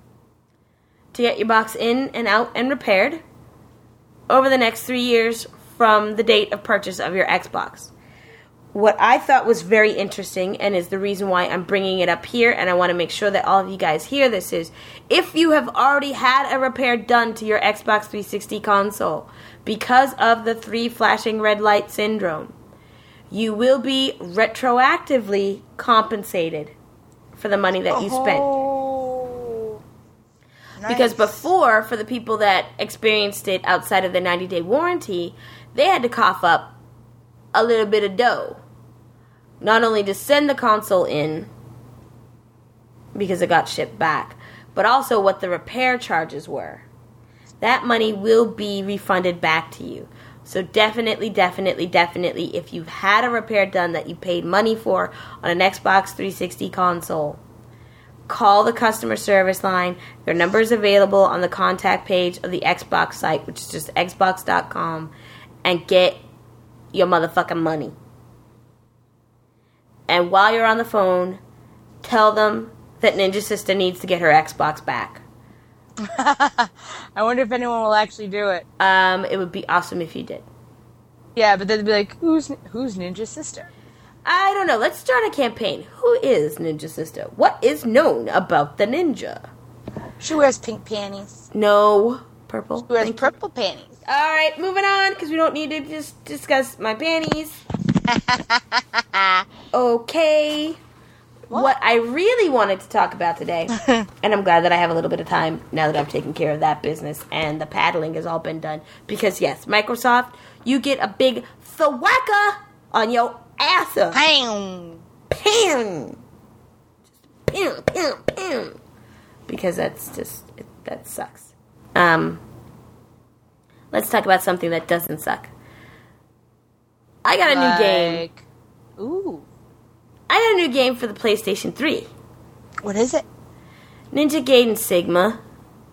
to get your box in and out and repaired over the next three years from the date of purchase of your Xbox. What I thought was very interesting, and is the reason why I'm bringing it up here, and I want to make sure that all of you guys hear this, is if you have already had a repair done to your Xbox three sixty console because of the three flashing red light syndrome, you will be retroactively compensated for the money that you spent. Oh, nice. Because before, for the people that experienced it outside of the ninety-day warranty, they had to cough up a little bit of dough. Not only to send the console in, because it got shipped back, but also what the repair charges were. That money will be refunded back to you. So definitely, definitely, definitely, if you've had a repair done that you paid money for on an Xbox three sixty console, call the customer service line. Their number is available on the contact page of the Xbox site, which is just xbox dot com, and get your motherfucking money. And while you're on the phone, tell them that Ninja Sister needs to get her Xbox back. I wonder if anyone will actually do it. Um, it would be awesome if you did. Yeah, but they'd be like, who's who's Ninja Sister? I don't know. Let's start a campaign. Who is Ninja Sister? What is known about the ninja? She wears pink panties. No. Purple. She wears Thank purple you. panties. All right, moving on, because we don't need to just discuss my panties. Okay. What? what I really wanted to talk about today, and I'm glad that I have a little bit of time now that I've taken care of that business and the paddling has all been done. Because, yes, Microsoft, you get a big thwacka on your ass. Pam. Pam. Just pam, pam, pam. Because that's just, it, that sucks. Um... Let's talk about something that doesn't suck. I got a like, new game. Ooh. I got a new game for the PlayStation three. What is it? Ninja Gaiden Sigma.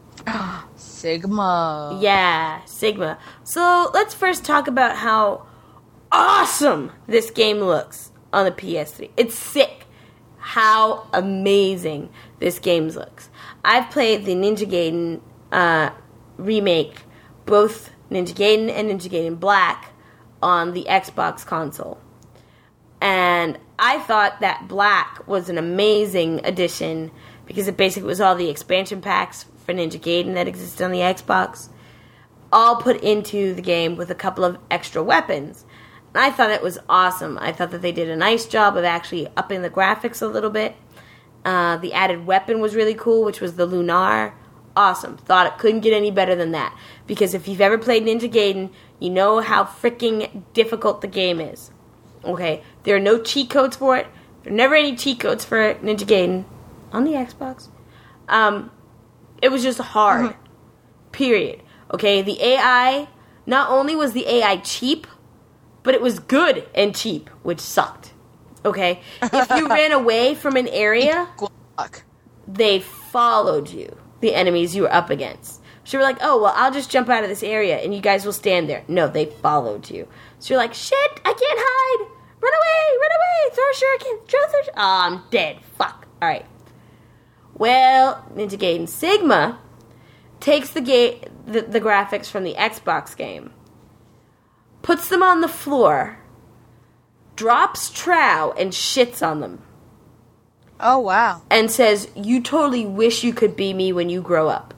Sigma. Yeah, Sigma. So let's first talk about how awesome this game looks on the P S three. It's sick how amazing this game looks. I've played the Ninja Gaiden uh, remake, both Ninja Gaiden and Ninja Gaiden Black, on the Xbox console. And I thought that Black was an amazing addition because it basically was all the expansion packs for Ninja Gaiden that existed on the Xbox, all put into the game with a couple of extra weapons. And I thought it was awesome. I thought that they did a nice job of actually upping the graphics a little bit. Uh, the added weapon was really cool, which was the Lunar. Awesome. Thought it couldn't get any better than that. Because if you've ever played Ninja Gaiden, you know how freaking difficult the game is. Okay? There are no cheat codes for it. There are never any cheat codes for Ninja Gaiden on the Xbox. Um, it was just hard. Mm-hmm. Period. Okay? The A I, not only was the A I cheap, but it was good and cheap, which sucked. Okay? If you ran away from an area, they followed you. The enemies you were up against. So you're like, oh, well, I'll just jump out of this area and you guys will stand there. No, they followed you. So you're like, shit, I can't hide. Run away, run away, throw a shuriken, throw a shuriken. Oh, I'm dead. Fuck. All right. Well, Ninja Gaiden Sigma takes the, ga- the, the graphics from the Xbox game, puts them on the floor, drops Trow and shits on them. Oh, wow. And says, you totally wish you could be me when you grow up.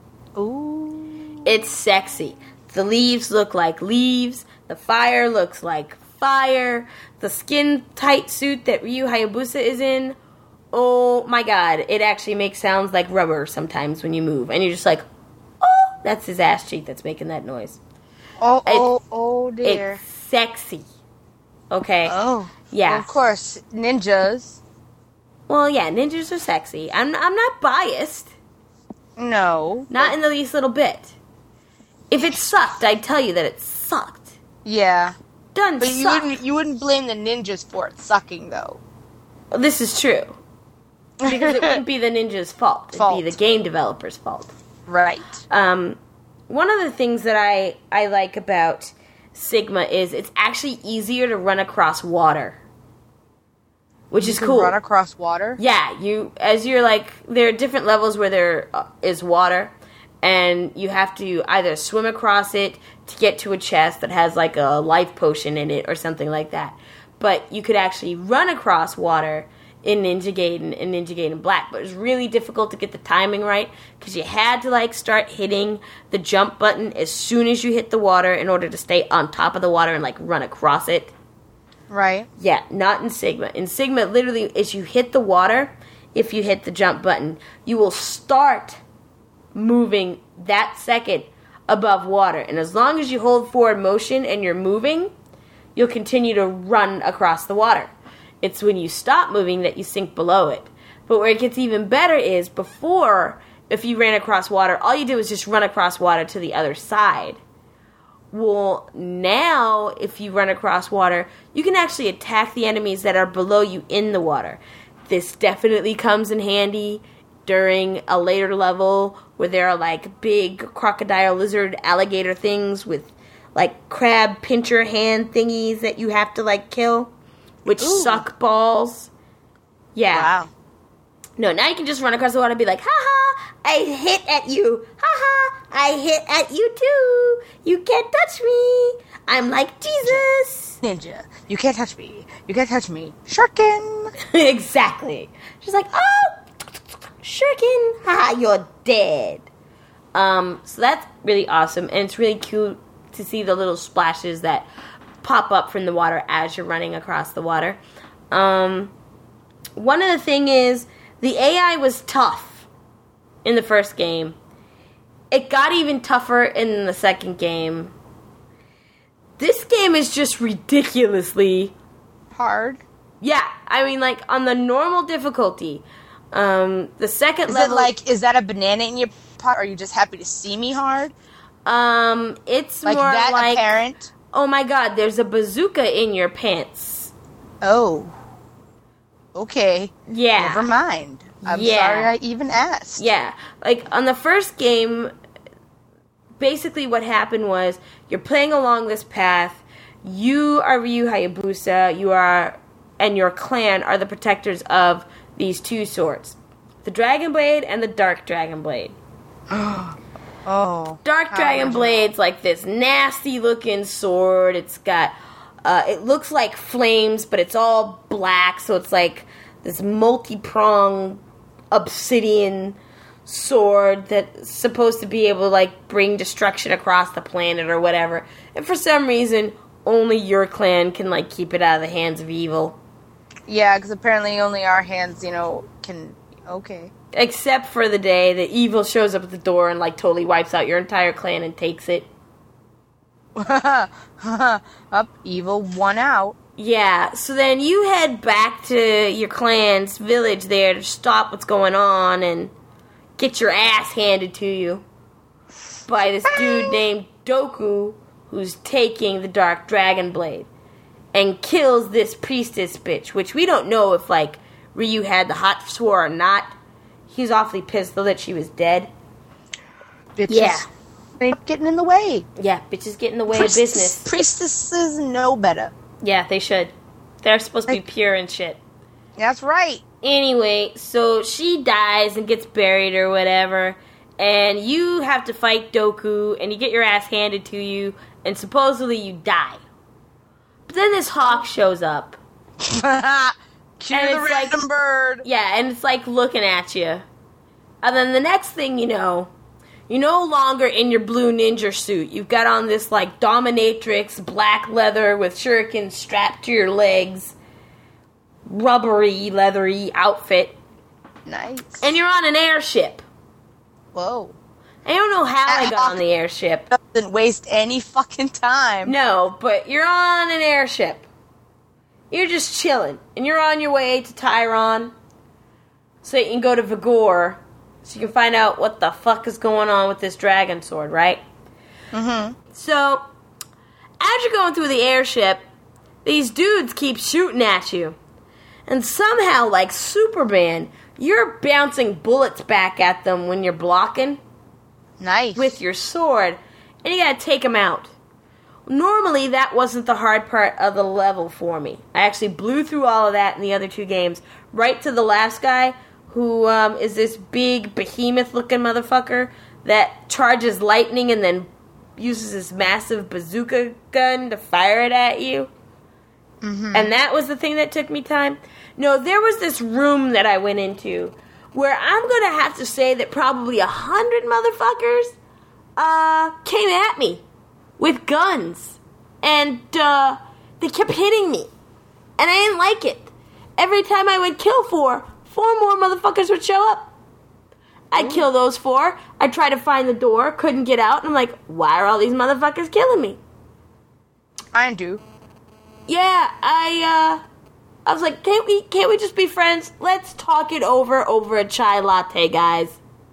Ooh. It's sexy. The leaves look like leaves. The fire looks like fire. The skin-tight suit that Ryu Hayabusa is in, oh my god. It actually makes sounds like rubber sometimes when you move. And you're just like, oh, that's his ass cheek that's making that noise. Oh, oh, It's- oh, dear. It's sexy. Okay? Oh. Yeah. Well, of course, ninjas. Well, yeah, ninjas are sexy. I'm I'm not biased. No. Not in the least little bit. If it sucked, I'd tell you that it sucked. Yeah. Done But you suck. wouldn't, you wouldn't blame the ninjas for it sucking, though. Well, this is true. Because it wouldn't be the ninja's fault. It'd Fault. be the game developer's fault. Right. Um, one of the things that I, I like about Sigma is it's actually easier to run across water. Which You is can cool. run across water? Yeah, you as you're like there are different levels where there uh, is water, and you have to either swim across it to get to a chest that has like a life potion in it or something like that. But you could actually run across water in Ninja Gaiden and Ninja Gaiden Black, but it was really difficult to get the timing right because you had to like start hitting the jump button as soon as you hit the water in order to stay on top of the water and like run across it. Right. Yeah, not in Sigma. In Sigma, literally, as you hit the water, if you hit the jump button, you will start moving that second above water. And as long as you hold forward motion and you're moving, you'll continue to run across the water. It's when you stop moving that you sink below it. But where it gets even better is before, if you ran across water, all you did was just run across water to the other side. Well, now, if you run across water, you can actually attack the enemies that are below you in the water. This definitely comes in handy during a later level where there are, like, big crocodile, lizard, alligator things with, like, crab pincher hand thingies that you have to, like, kill, which Ooh. suck balls. Yeah. Wow. No, now you can just run across the water and be like, ha-ha, I hit at you. Ha-ha, I hit at you too. You can't touch me. I'm like Jesus. Ninja, you can't touch me. You can't touch me. Shuriken. Exactly. She's like, oh, shuriken. Ha, you're dead. Um, so that's really awesome. And it's really cute to see the little splashes that pop up from the water as you're running across the water. Um, one of the thing is, the A I was tough in the first game. It got even tougher in the second game. This game is just ridiculously Hard. yeah. I mean, like on the normal difficulty, um, the second Is level, it like, is that a banana in your pot? Or are you just happy to see me hard? um, it's Like more that like, apparent? oh my god, there's a bazooka in your pants. Oh. Okay. Yeah. Never mind. I'm Yeah. sorry I even asked. Yeah, like on the first game, basically what happened was you're playing along this path. You are Ryu Hayabusa. You are, and your clan are the protectors of these two swords, the Dragon Blade and the Dark Dragon Blade. Oh. Dark How Dragon original. Blade's like this nasty looking sword. It's got, uh, it looks like flames, but it's all black, so it's like this multi-pronged obsidian sword that's supposed to be able to like bring destruction across the planet or whatever. And for some reason, only your clan can like keep it out of the hands of evil. Yeah, because apparently only our hands, you know, can... Okay. Except for the day that evil shows up at the door and like totally wipes out your entire clan and takes it. Up, evil, one out. Yeah, so then you head back to your clan's village there to stop what's going on and get your ass handed to you by this dude named Doku who's taking the Dark Dragon Blade and kills this priestess bitch, which we don't know if, like, Ryu had the hot sword or not. He's awfully pissed, though, that she was dead. Bitches. Yeah. Ain't getting in the way. Yeah, bitches get in the way of business. Priestesses know better. Yeah, they should. They're supposed to be Like- pure and shit. That's right. Anyway, so she dies and gets buried or whatever, and you have to fight Doku, and you get your ass handed to you, and supposedly you die. But then this hawk shows up. Cue And the it's random like- bird. Yeah, and it's like looking at you. And then the next thing you know, you're no longer in your blue ninja suit. You've got on this like dominatrix black leather with shurikens strapped to your legs, rubbery, leathery outfit. Nice. And you're on an airship. Whoa. I don't know how I got on the airship. Doesn't waste any fucking time. No, but you're on an airship. You're just chilling. And you're on your way to Tyron. So you can go to Vigor. So you can find out what the fuck is going on with this dragon sword, right? Mm-hmm. So, as you're going through the airship, these dudes keep shooting at you. And somehow, like Superman, you're bouncing bullets back at them when you're blocking Nice. with your sword. And you gotta take them out. Normally, that wasn't the hard part of the level for me. I actually blew through all of that in the other two games. Right to the last guy, who um, is this big behemoth-looking motherfucker that charges lightning and then uses this massive bazooka gun to fire it at you. Mm-hmm. And that was the thing that took me time. No, there was this room that I went into where I'm going to have to say that probably a hundred motherfuckers uh, came at me with guns. And uh, they kept hitting me. And I didn't like it. Every time I would kill four, four more motherfuckers would show up. I'd kill those four. I'd try to find the door, couldn't get out. And I'm like, why are all these motherfuckers killing me? I do. Yeah, I, uh, I was like, can't we, can't we just be friends? Let's talk it over over a chai latte, guys.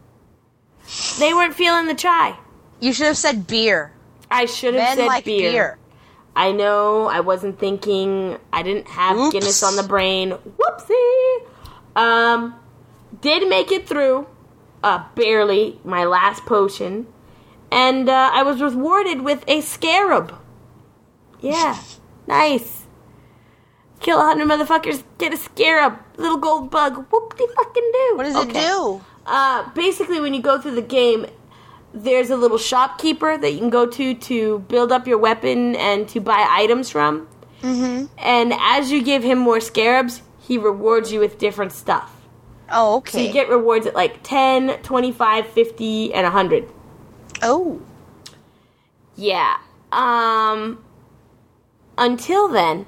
They weren't feeling the chai. You should have said beer. I should have Men said like beer. beer. I know, I wasn't thinking, I didn't have Oops. Guinness on the brain. Whoopsie! Um, did make it through, uh, barely, my last potion. And, uh, I was rewarded with a scarab. Yeah, nice. Kill a hundred motherfuckers, get a scarab, little gold bug. Whoop-de-fucking-do. What does Okay. it do? Uh, basically, when you go through the game, there's a little shopkeeper that you can go to to build up your weapon and to buy items from. Mm-hmm. And as you give him more scarabs, he rewards you with different stuff. Oh, okay. So you get rewards at like ten, twenty-five, fifty, and one hundred. Oh. Yeah. Um, until then,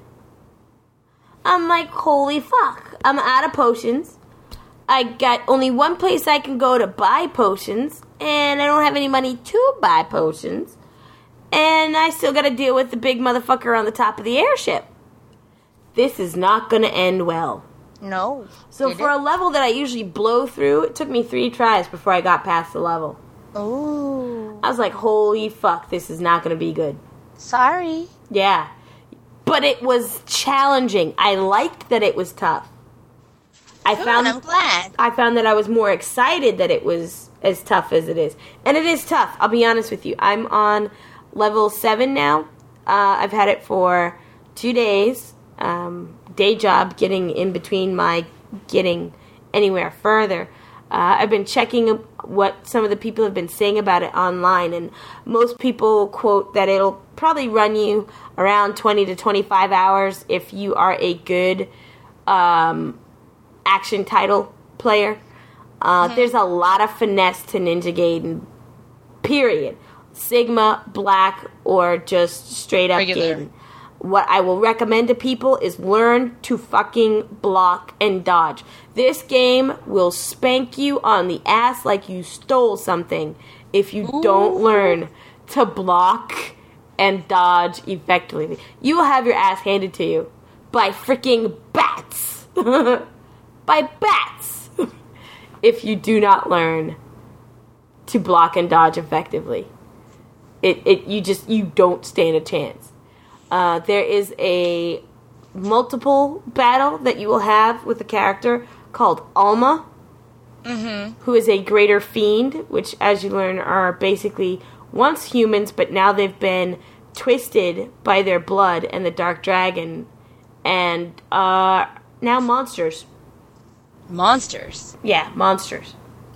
I'm like, holy fuck. I'm out of potions. I got only one place I can go to buy potions, and I don't have any money to buy potions. And I still gotta deal with the big motherfucker on the top of the airship. This is not gonna end well. No. So Did for it? a level that I usually blow through, it took me three tries before I got past the level. Oh. I was like, holy fuck, this is not gonna be good. Sorry. Yeah. But it was challenging. I liked that it was tough. I Good, found I'm glad. I found that I was more excited that it was as tough as it is. And it is tough, I'll be honest with you. I'm on level seven now. Uh, I've had it for two days. Um, day job getting in between my getting anywhere further. Uh, I've been checking what some of the people have been saying about it online, and most people quote that it'll probably run you around twenty to twenty-five hours if you are a good um, action title player. Uh, Mm-hmm. There's a lot of finesse to Ninja Gaiden, period. Sigma, Black, or just straight up Regular. Gaiden. What I will recommend to people is learn to fucking block and dodge. This game will spank you on the ass like you stole something if you Ooh. don't learn to block and dodge effectively. You will have your ass handed to you by freaking bats. By bats. If you do not learn to block and dodge effectively. It, it you just you don't stand a chance. Uh, there is a multiple battle that you will have with a character called Alma, Mm-hmm. who is a greater fiend, which, as you learn, are basically once humans, but now they've been twisted by their blood and the Dark Dragon, and uh, now monsters. Monsters. Yeah, monsters.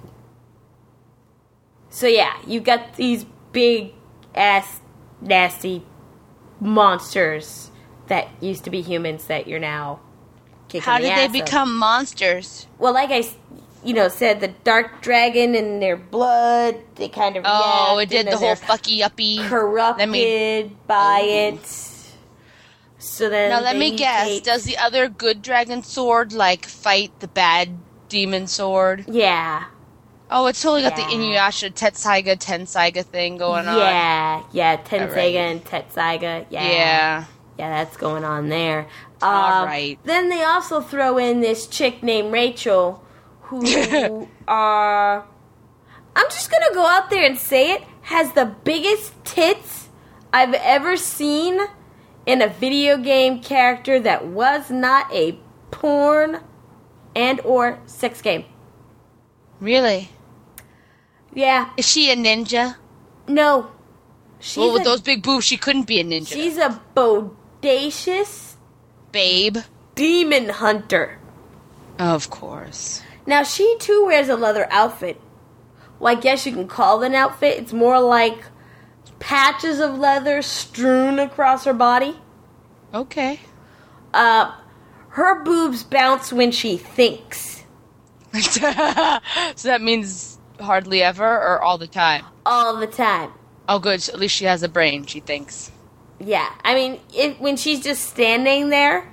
So yeah, you got these big ass nasty monsters that used to be humans that you're now kicking How the did they ass of. become monsters? Well, like I, s- you know, said, the dark dragon and their blood, they kind of Oh, react, it did and the then whole they're fucky uppy. corrupted Let me- by Ooh. it. So then Now let they me guess. mutate. Does the other good dragon sword like fight the bad demon sword? Yeah. Oh, it's totally got Yeah. the Inuyasha Tetsaiga Tensaiga thing going on. Yeah, yeah, Tenseiga Alright. and Tetsaiga. Yeah. Yeah. Yeah, that's going on there. All Um, right. Then they also throw in this chick named Rachel, who are, I'm just going to go out there and say it, has the biggest tits I've ever seen in a video game character that was not a porn and or sex game. Really? Yeah. Is she a ninja? No. She's well, with a, those big boobs, she couldn't be a ninja. she's a bodacious Babe. demon hunter. Of course. Now, she too wears a leather outfit. Well, I guess you can call it an outfit. It's more like patches of leather strewn across her body. Okay. Uh, her boobs bounce when she thinks. So that means hardly ever or all the time? All the time. Oh, good. So at least she has a brain, she thinks. Yeah. I mean, if, when she's just standing there,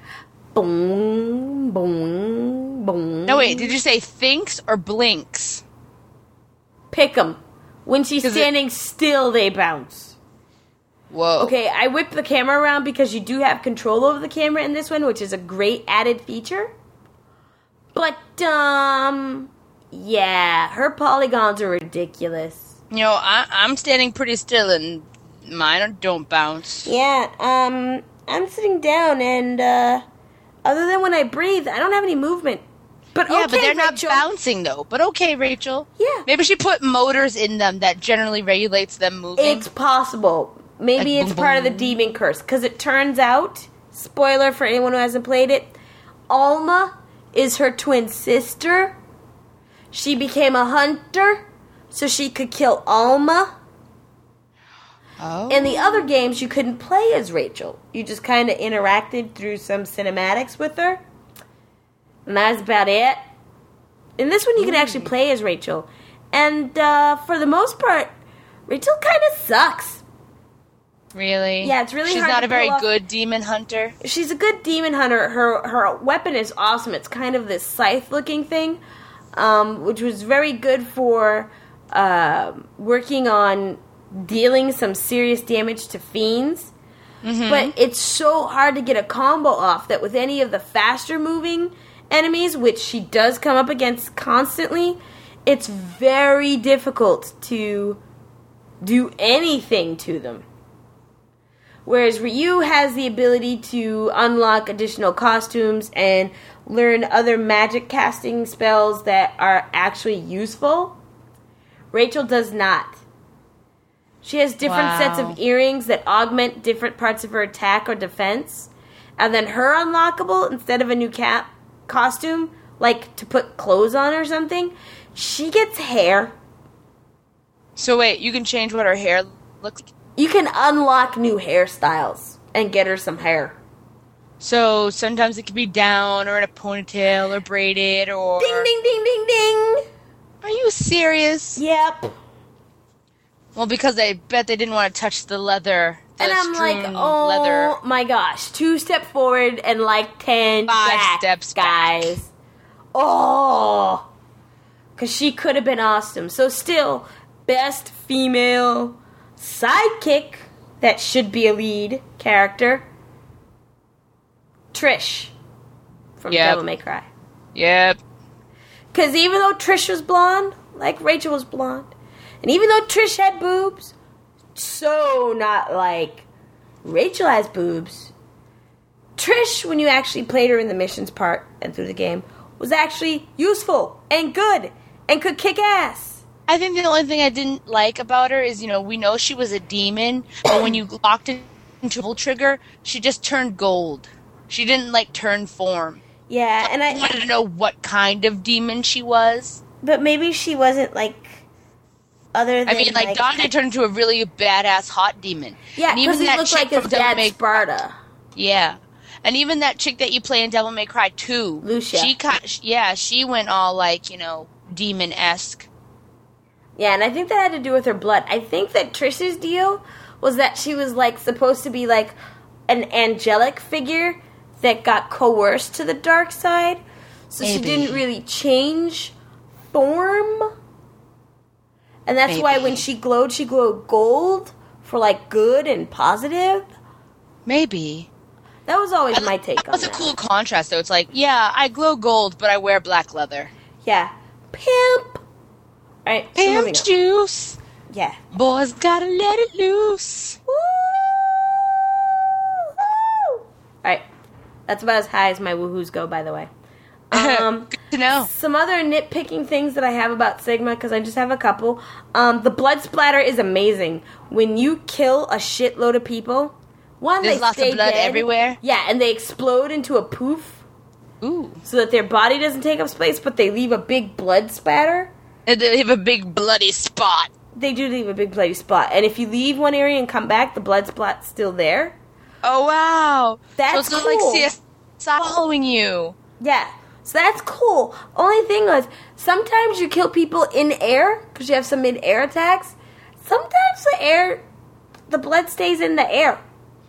boom, boom, boom. No, wait. Did you say thinks or blinks? Pick 'em. When she's 'Cause it- standing still, they bounce. Whoa. Okay, I whip the camera around because you do have control over the camera in this one, which is a great added feature. But, um, yeah, her polygons are ridiculous. You know, I, I'm standing pretty still and mine don't bounce. Yeah, um, I'm sitting down and, uh, other than when I breathe, I don't have any movement. But Yeah, okay, but they're not Rachel. bouncing, though. But okay, Rachel. Yeah. Maybe she put motors in them that generally regulates them moving. It's possible. Maybe Like it's boom, part of the boom. demon curse. Because it turns out, spoiler for anyone who hasn't played it, Alma is her twin sister. She became a hunter so she could kill Alma. Oh. In the other games, you couldn't play as Rachel. You just kind of interacted through some cinematics with her. And that's about it. In this one, you can actually play as Rachel. And uh, for the most part, Rachel kind of sucks. Really? Yeah, it's really She's hard not to a very pull off- good demon hunter. She's a good demon hunter. Her her weapon is awesome. It's kind of this scythe-looking thing, um, which was very good for uh, working on dealing some serious damage to fiends. Mm-hmm. But it's so hard to get a combo off that with any of the faster-moving enemies, which she does come up against constantly, it's very difficult to do anything to them. Whereas Ryu has the ability to unlock additional costumes and learn other magic casting spells that are actually useful, Rachel does not. She has different Wow. sets of earrings that augment different parts of her attack or defense. And then her unlockable, instead of a new cap costume, like to put clothes on or something, she gets hair. So wait, you can change what her hair looks like? You can unlock new hairstyles and get her some hair. So sometimes it can be down or in a ponytail or braided or... Ding, ding, ding, ding, ding. Are you serious? Yep. Well, because I bet they didn't want to touch the leather. The And I'm like, strewn oh leather. my gosh. Two step forward and like ten Five back, steps back. guys. Oh. Because she could have been awesome. So still, best female sidekick that should be a lead character. Trish from Yep. Devil May Cry. Yep. Because even though Trish was blonde, like Rachel was blonde, and even though Trish had boobs, so not like Rachel has boobs. Trish, when you actually played her in the missions part and through the game, was actually useful and good and could kick ass. I think the only thing I didn't like about her is, you know, we know she was a demon, but when you locked it into Double Trigger, she just turned gold. She didn't, like, turn form. Yeah, and I I, wanted to know what kind of demon she was. but maybe she wasn't like other than I mean, like, Dante turned into a really badass hot demon. yeah, And even because he that looked chick like his from Devil dad May- Sparta. Yeah. And even that chick that you play in Devil May Cry two, Lucia. She cut, yeah, she went all like, you know, demon-esque. Yeah, and I think that had to do with her blood. I think that Trish's deal was that she was like supposed to be like an angelic figure that got coerced to the dark side. So Maybe. She didn't really change form. And that's Maybe. Why when she glowed, she glowed gold for like good and positive. Maybe. That was always I, my take that on was that. That was a cool contrast, though. It's like, yeah, I glow gold, but I wear black leather. Yeah. Pimp. All right, Pimp so juice. Yeah. Boys gotta let it loose. Woo! All right. That's about as high as my woohoos go, by the way. Um, Good to know. Some other nitpicking things that I have about Sigma, because I just have a couple. Um, the blood splatter is amazing. When you kill a shitload of people, one, There's they lots stay of blood dead. everywhere. Yeah, and they explode into a poof. Ooh. So that their body doesn't take up space, but they leave a big blood spatter. And they have a big bloody spot. They do leave a big bloody spot. And if you leave one area and come back, the blood spot's still there. Oh, wow. That's so it's cool. not like C S I following you. Yeah. So that's cool. Only thing was, sometimes you kill people in air, because you have some mid-air attacks. Sometimes the air, the blood stays in the air.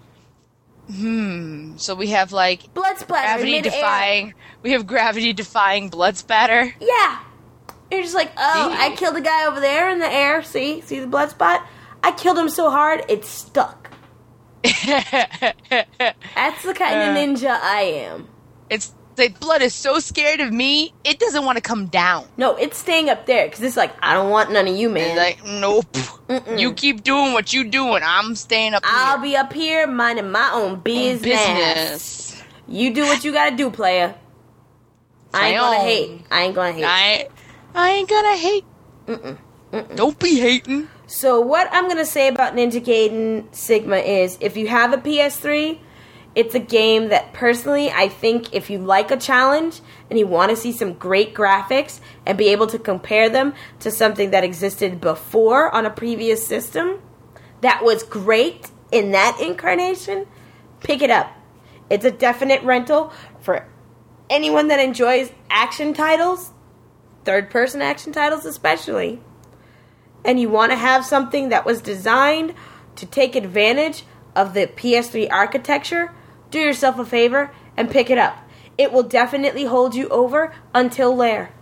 Hmm. So we have, like, blood splatter gravity defying. We have gravity defying blood spatter. Yeah. You're just like, oh, I killed a guy over there in the air. See? See the blood spot? I killed him so hard, it stuck. That's the kind of ninja I am. It's the blood is so scared of me, it doesn't want to come down. No, it's staying up there because it's like, I don't want none of you, man. It's like, nope. Mm-mm. You keep doing what you doing. I'm staying up I'll here. be up here minding my own business. business. You do what you gotta do, player. I ain't gonna hate. I ain't gonna hate. I, I ain't gonna hate. Mm-mm. Mm-mm. Don't be hating. So what I'm gonna say about Ninja Gaiden Sigma is, if you have a P S three, it's a game that personally I think if you like a challenge and you want to see some great graphics and be able to compare them to something that existed before on a previous system that was great in that incarnation, pick it up. It's a definite rental for anyone that enjoys action titles, third-person action titles especially, and you want to have something that was designed to take advantage of the P S three architecture, do yourself a favor and pick it up. It will definitely hold you over until lair.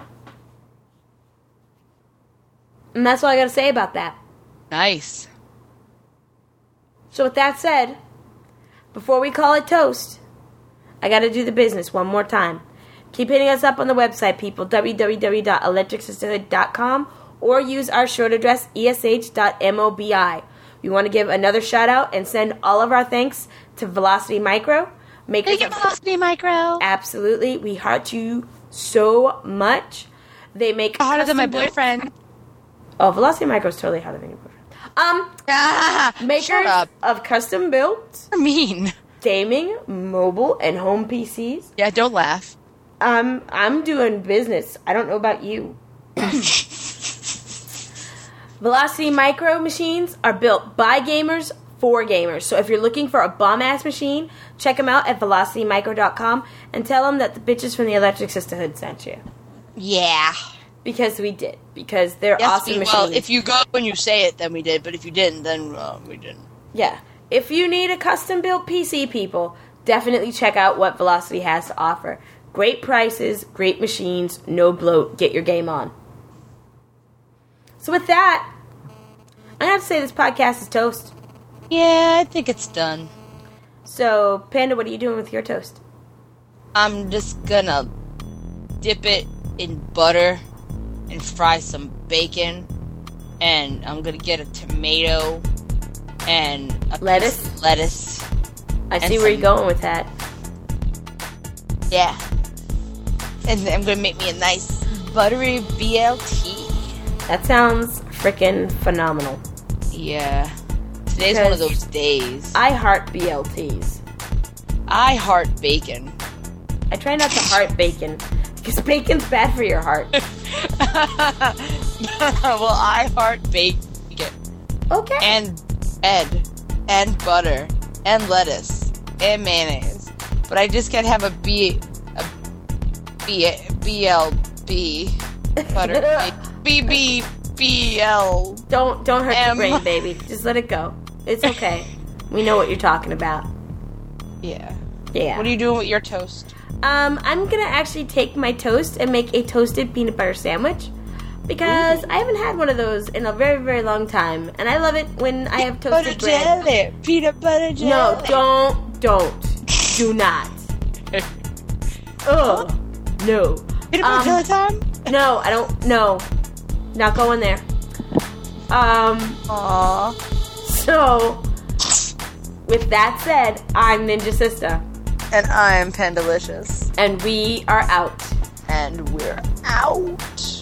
And that's all I gotta say about that. Nice. So with that said, before we call it toast, I gotta do the business one more time. Keep hitting us up on the website, people, w w w dot electric sisterhood dot com, or use our short address, e s h dot mobi. We want to give another shout out and send all of our thanks to Velocity Micro. Thank you, Velocity Micro. Absolutely. We heart you so much. They make harder than my boyfriend. Oh, Velocity Micro is totally harder than your boyfriend. Um, ah, makers of custom built, mean gaming, mobile, and home P Cs. Yeah, don't laugh. Um, I'm doing business. I don't know about you. Velocity Micro machines are built by gamers for gamers. So if you're looking for a bomb-ass machine, check them out at velocity micro dot com and tell them that the bitches from the Electric Sisterhood sent you. Yeah. Because we did. Because they're yes, awesome we, machines. Well, if you go and you say it, then we did. But if you didn't, then uh, we didn't. Yeah. If you need a custom-built P C, people, definitely check out what Velocity has to offer. Great prices, great machines, no bloat. Get your game on. So with that, I have to say this podcast is toast. Yeah, I think it's done. So, Panda, what are you doing with your toast? I'm just gonna dip it in butter and fry some bacon. And I'm gonna get a tomato and a lettuce. Piece of lettuce. I see where some, you're going with that. Yeah. And then I'm gonna make me a nice buttery B L T. That sounds freaking phenomenal. Yeah. Today's one of those days. I heart B L Ts. I heart bacon. I try not to heart bacon, because bacon's bad for your heart. Well, I heart bacon. Okay. And egg. And butter. And lettuce. and mayonnaise. But I just can't have a B, a B, B L B butter. B B B L. Don't don't hurt M. your brain, baby. Just let it go. It's okay. We know what you're talking about. Yeah. Yeah. What are you doing with your toast? Um, I'm gonna actually take my toast and make a toasted peanut butter sandwich because Ooh. I haven't had one of those in a very, very long time, and I love it when I have toasted butter bread. Jelly. Peanut butter jelly. No, don't, don't, do not. Ugh, no. Peanut butter um, jelly time? No, I don't. No, not going there. Um. Aww. So, with that said, I'm Ninja Sister. And I'm Pandalicious. And we are out. And we're out.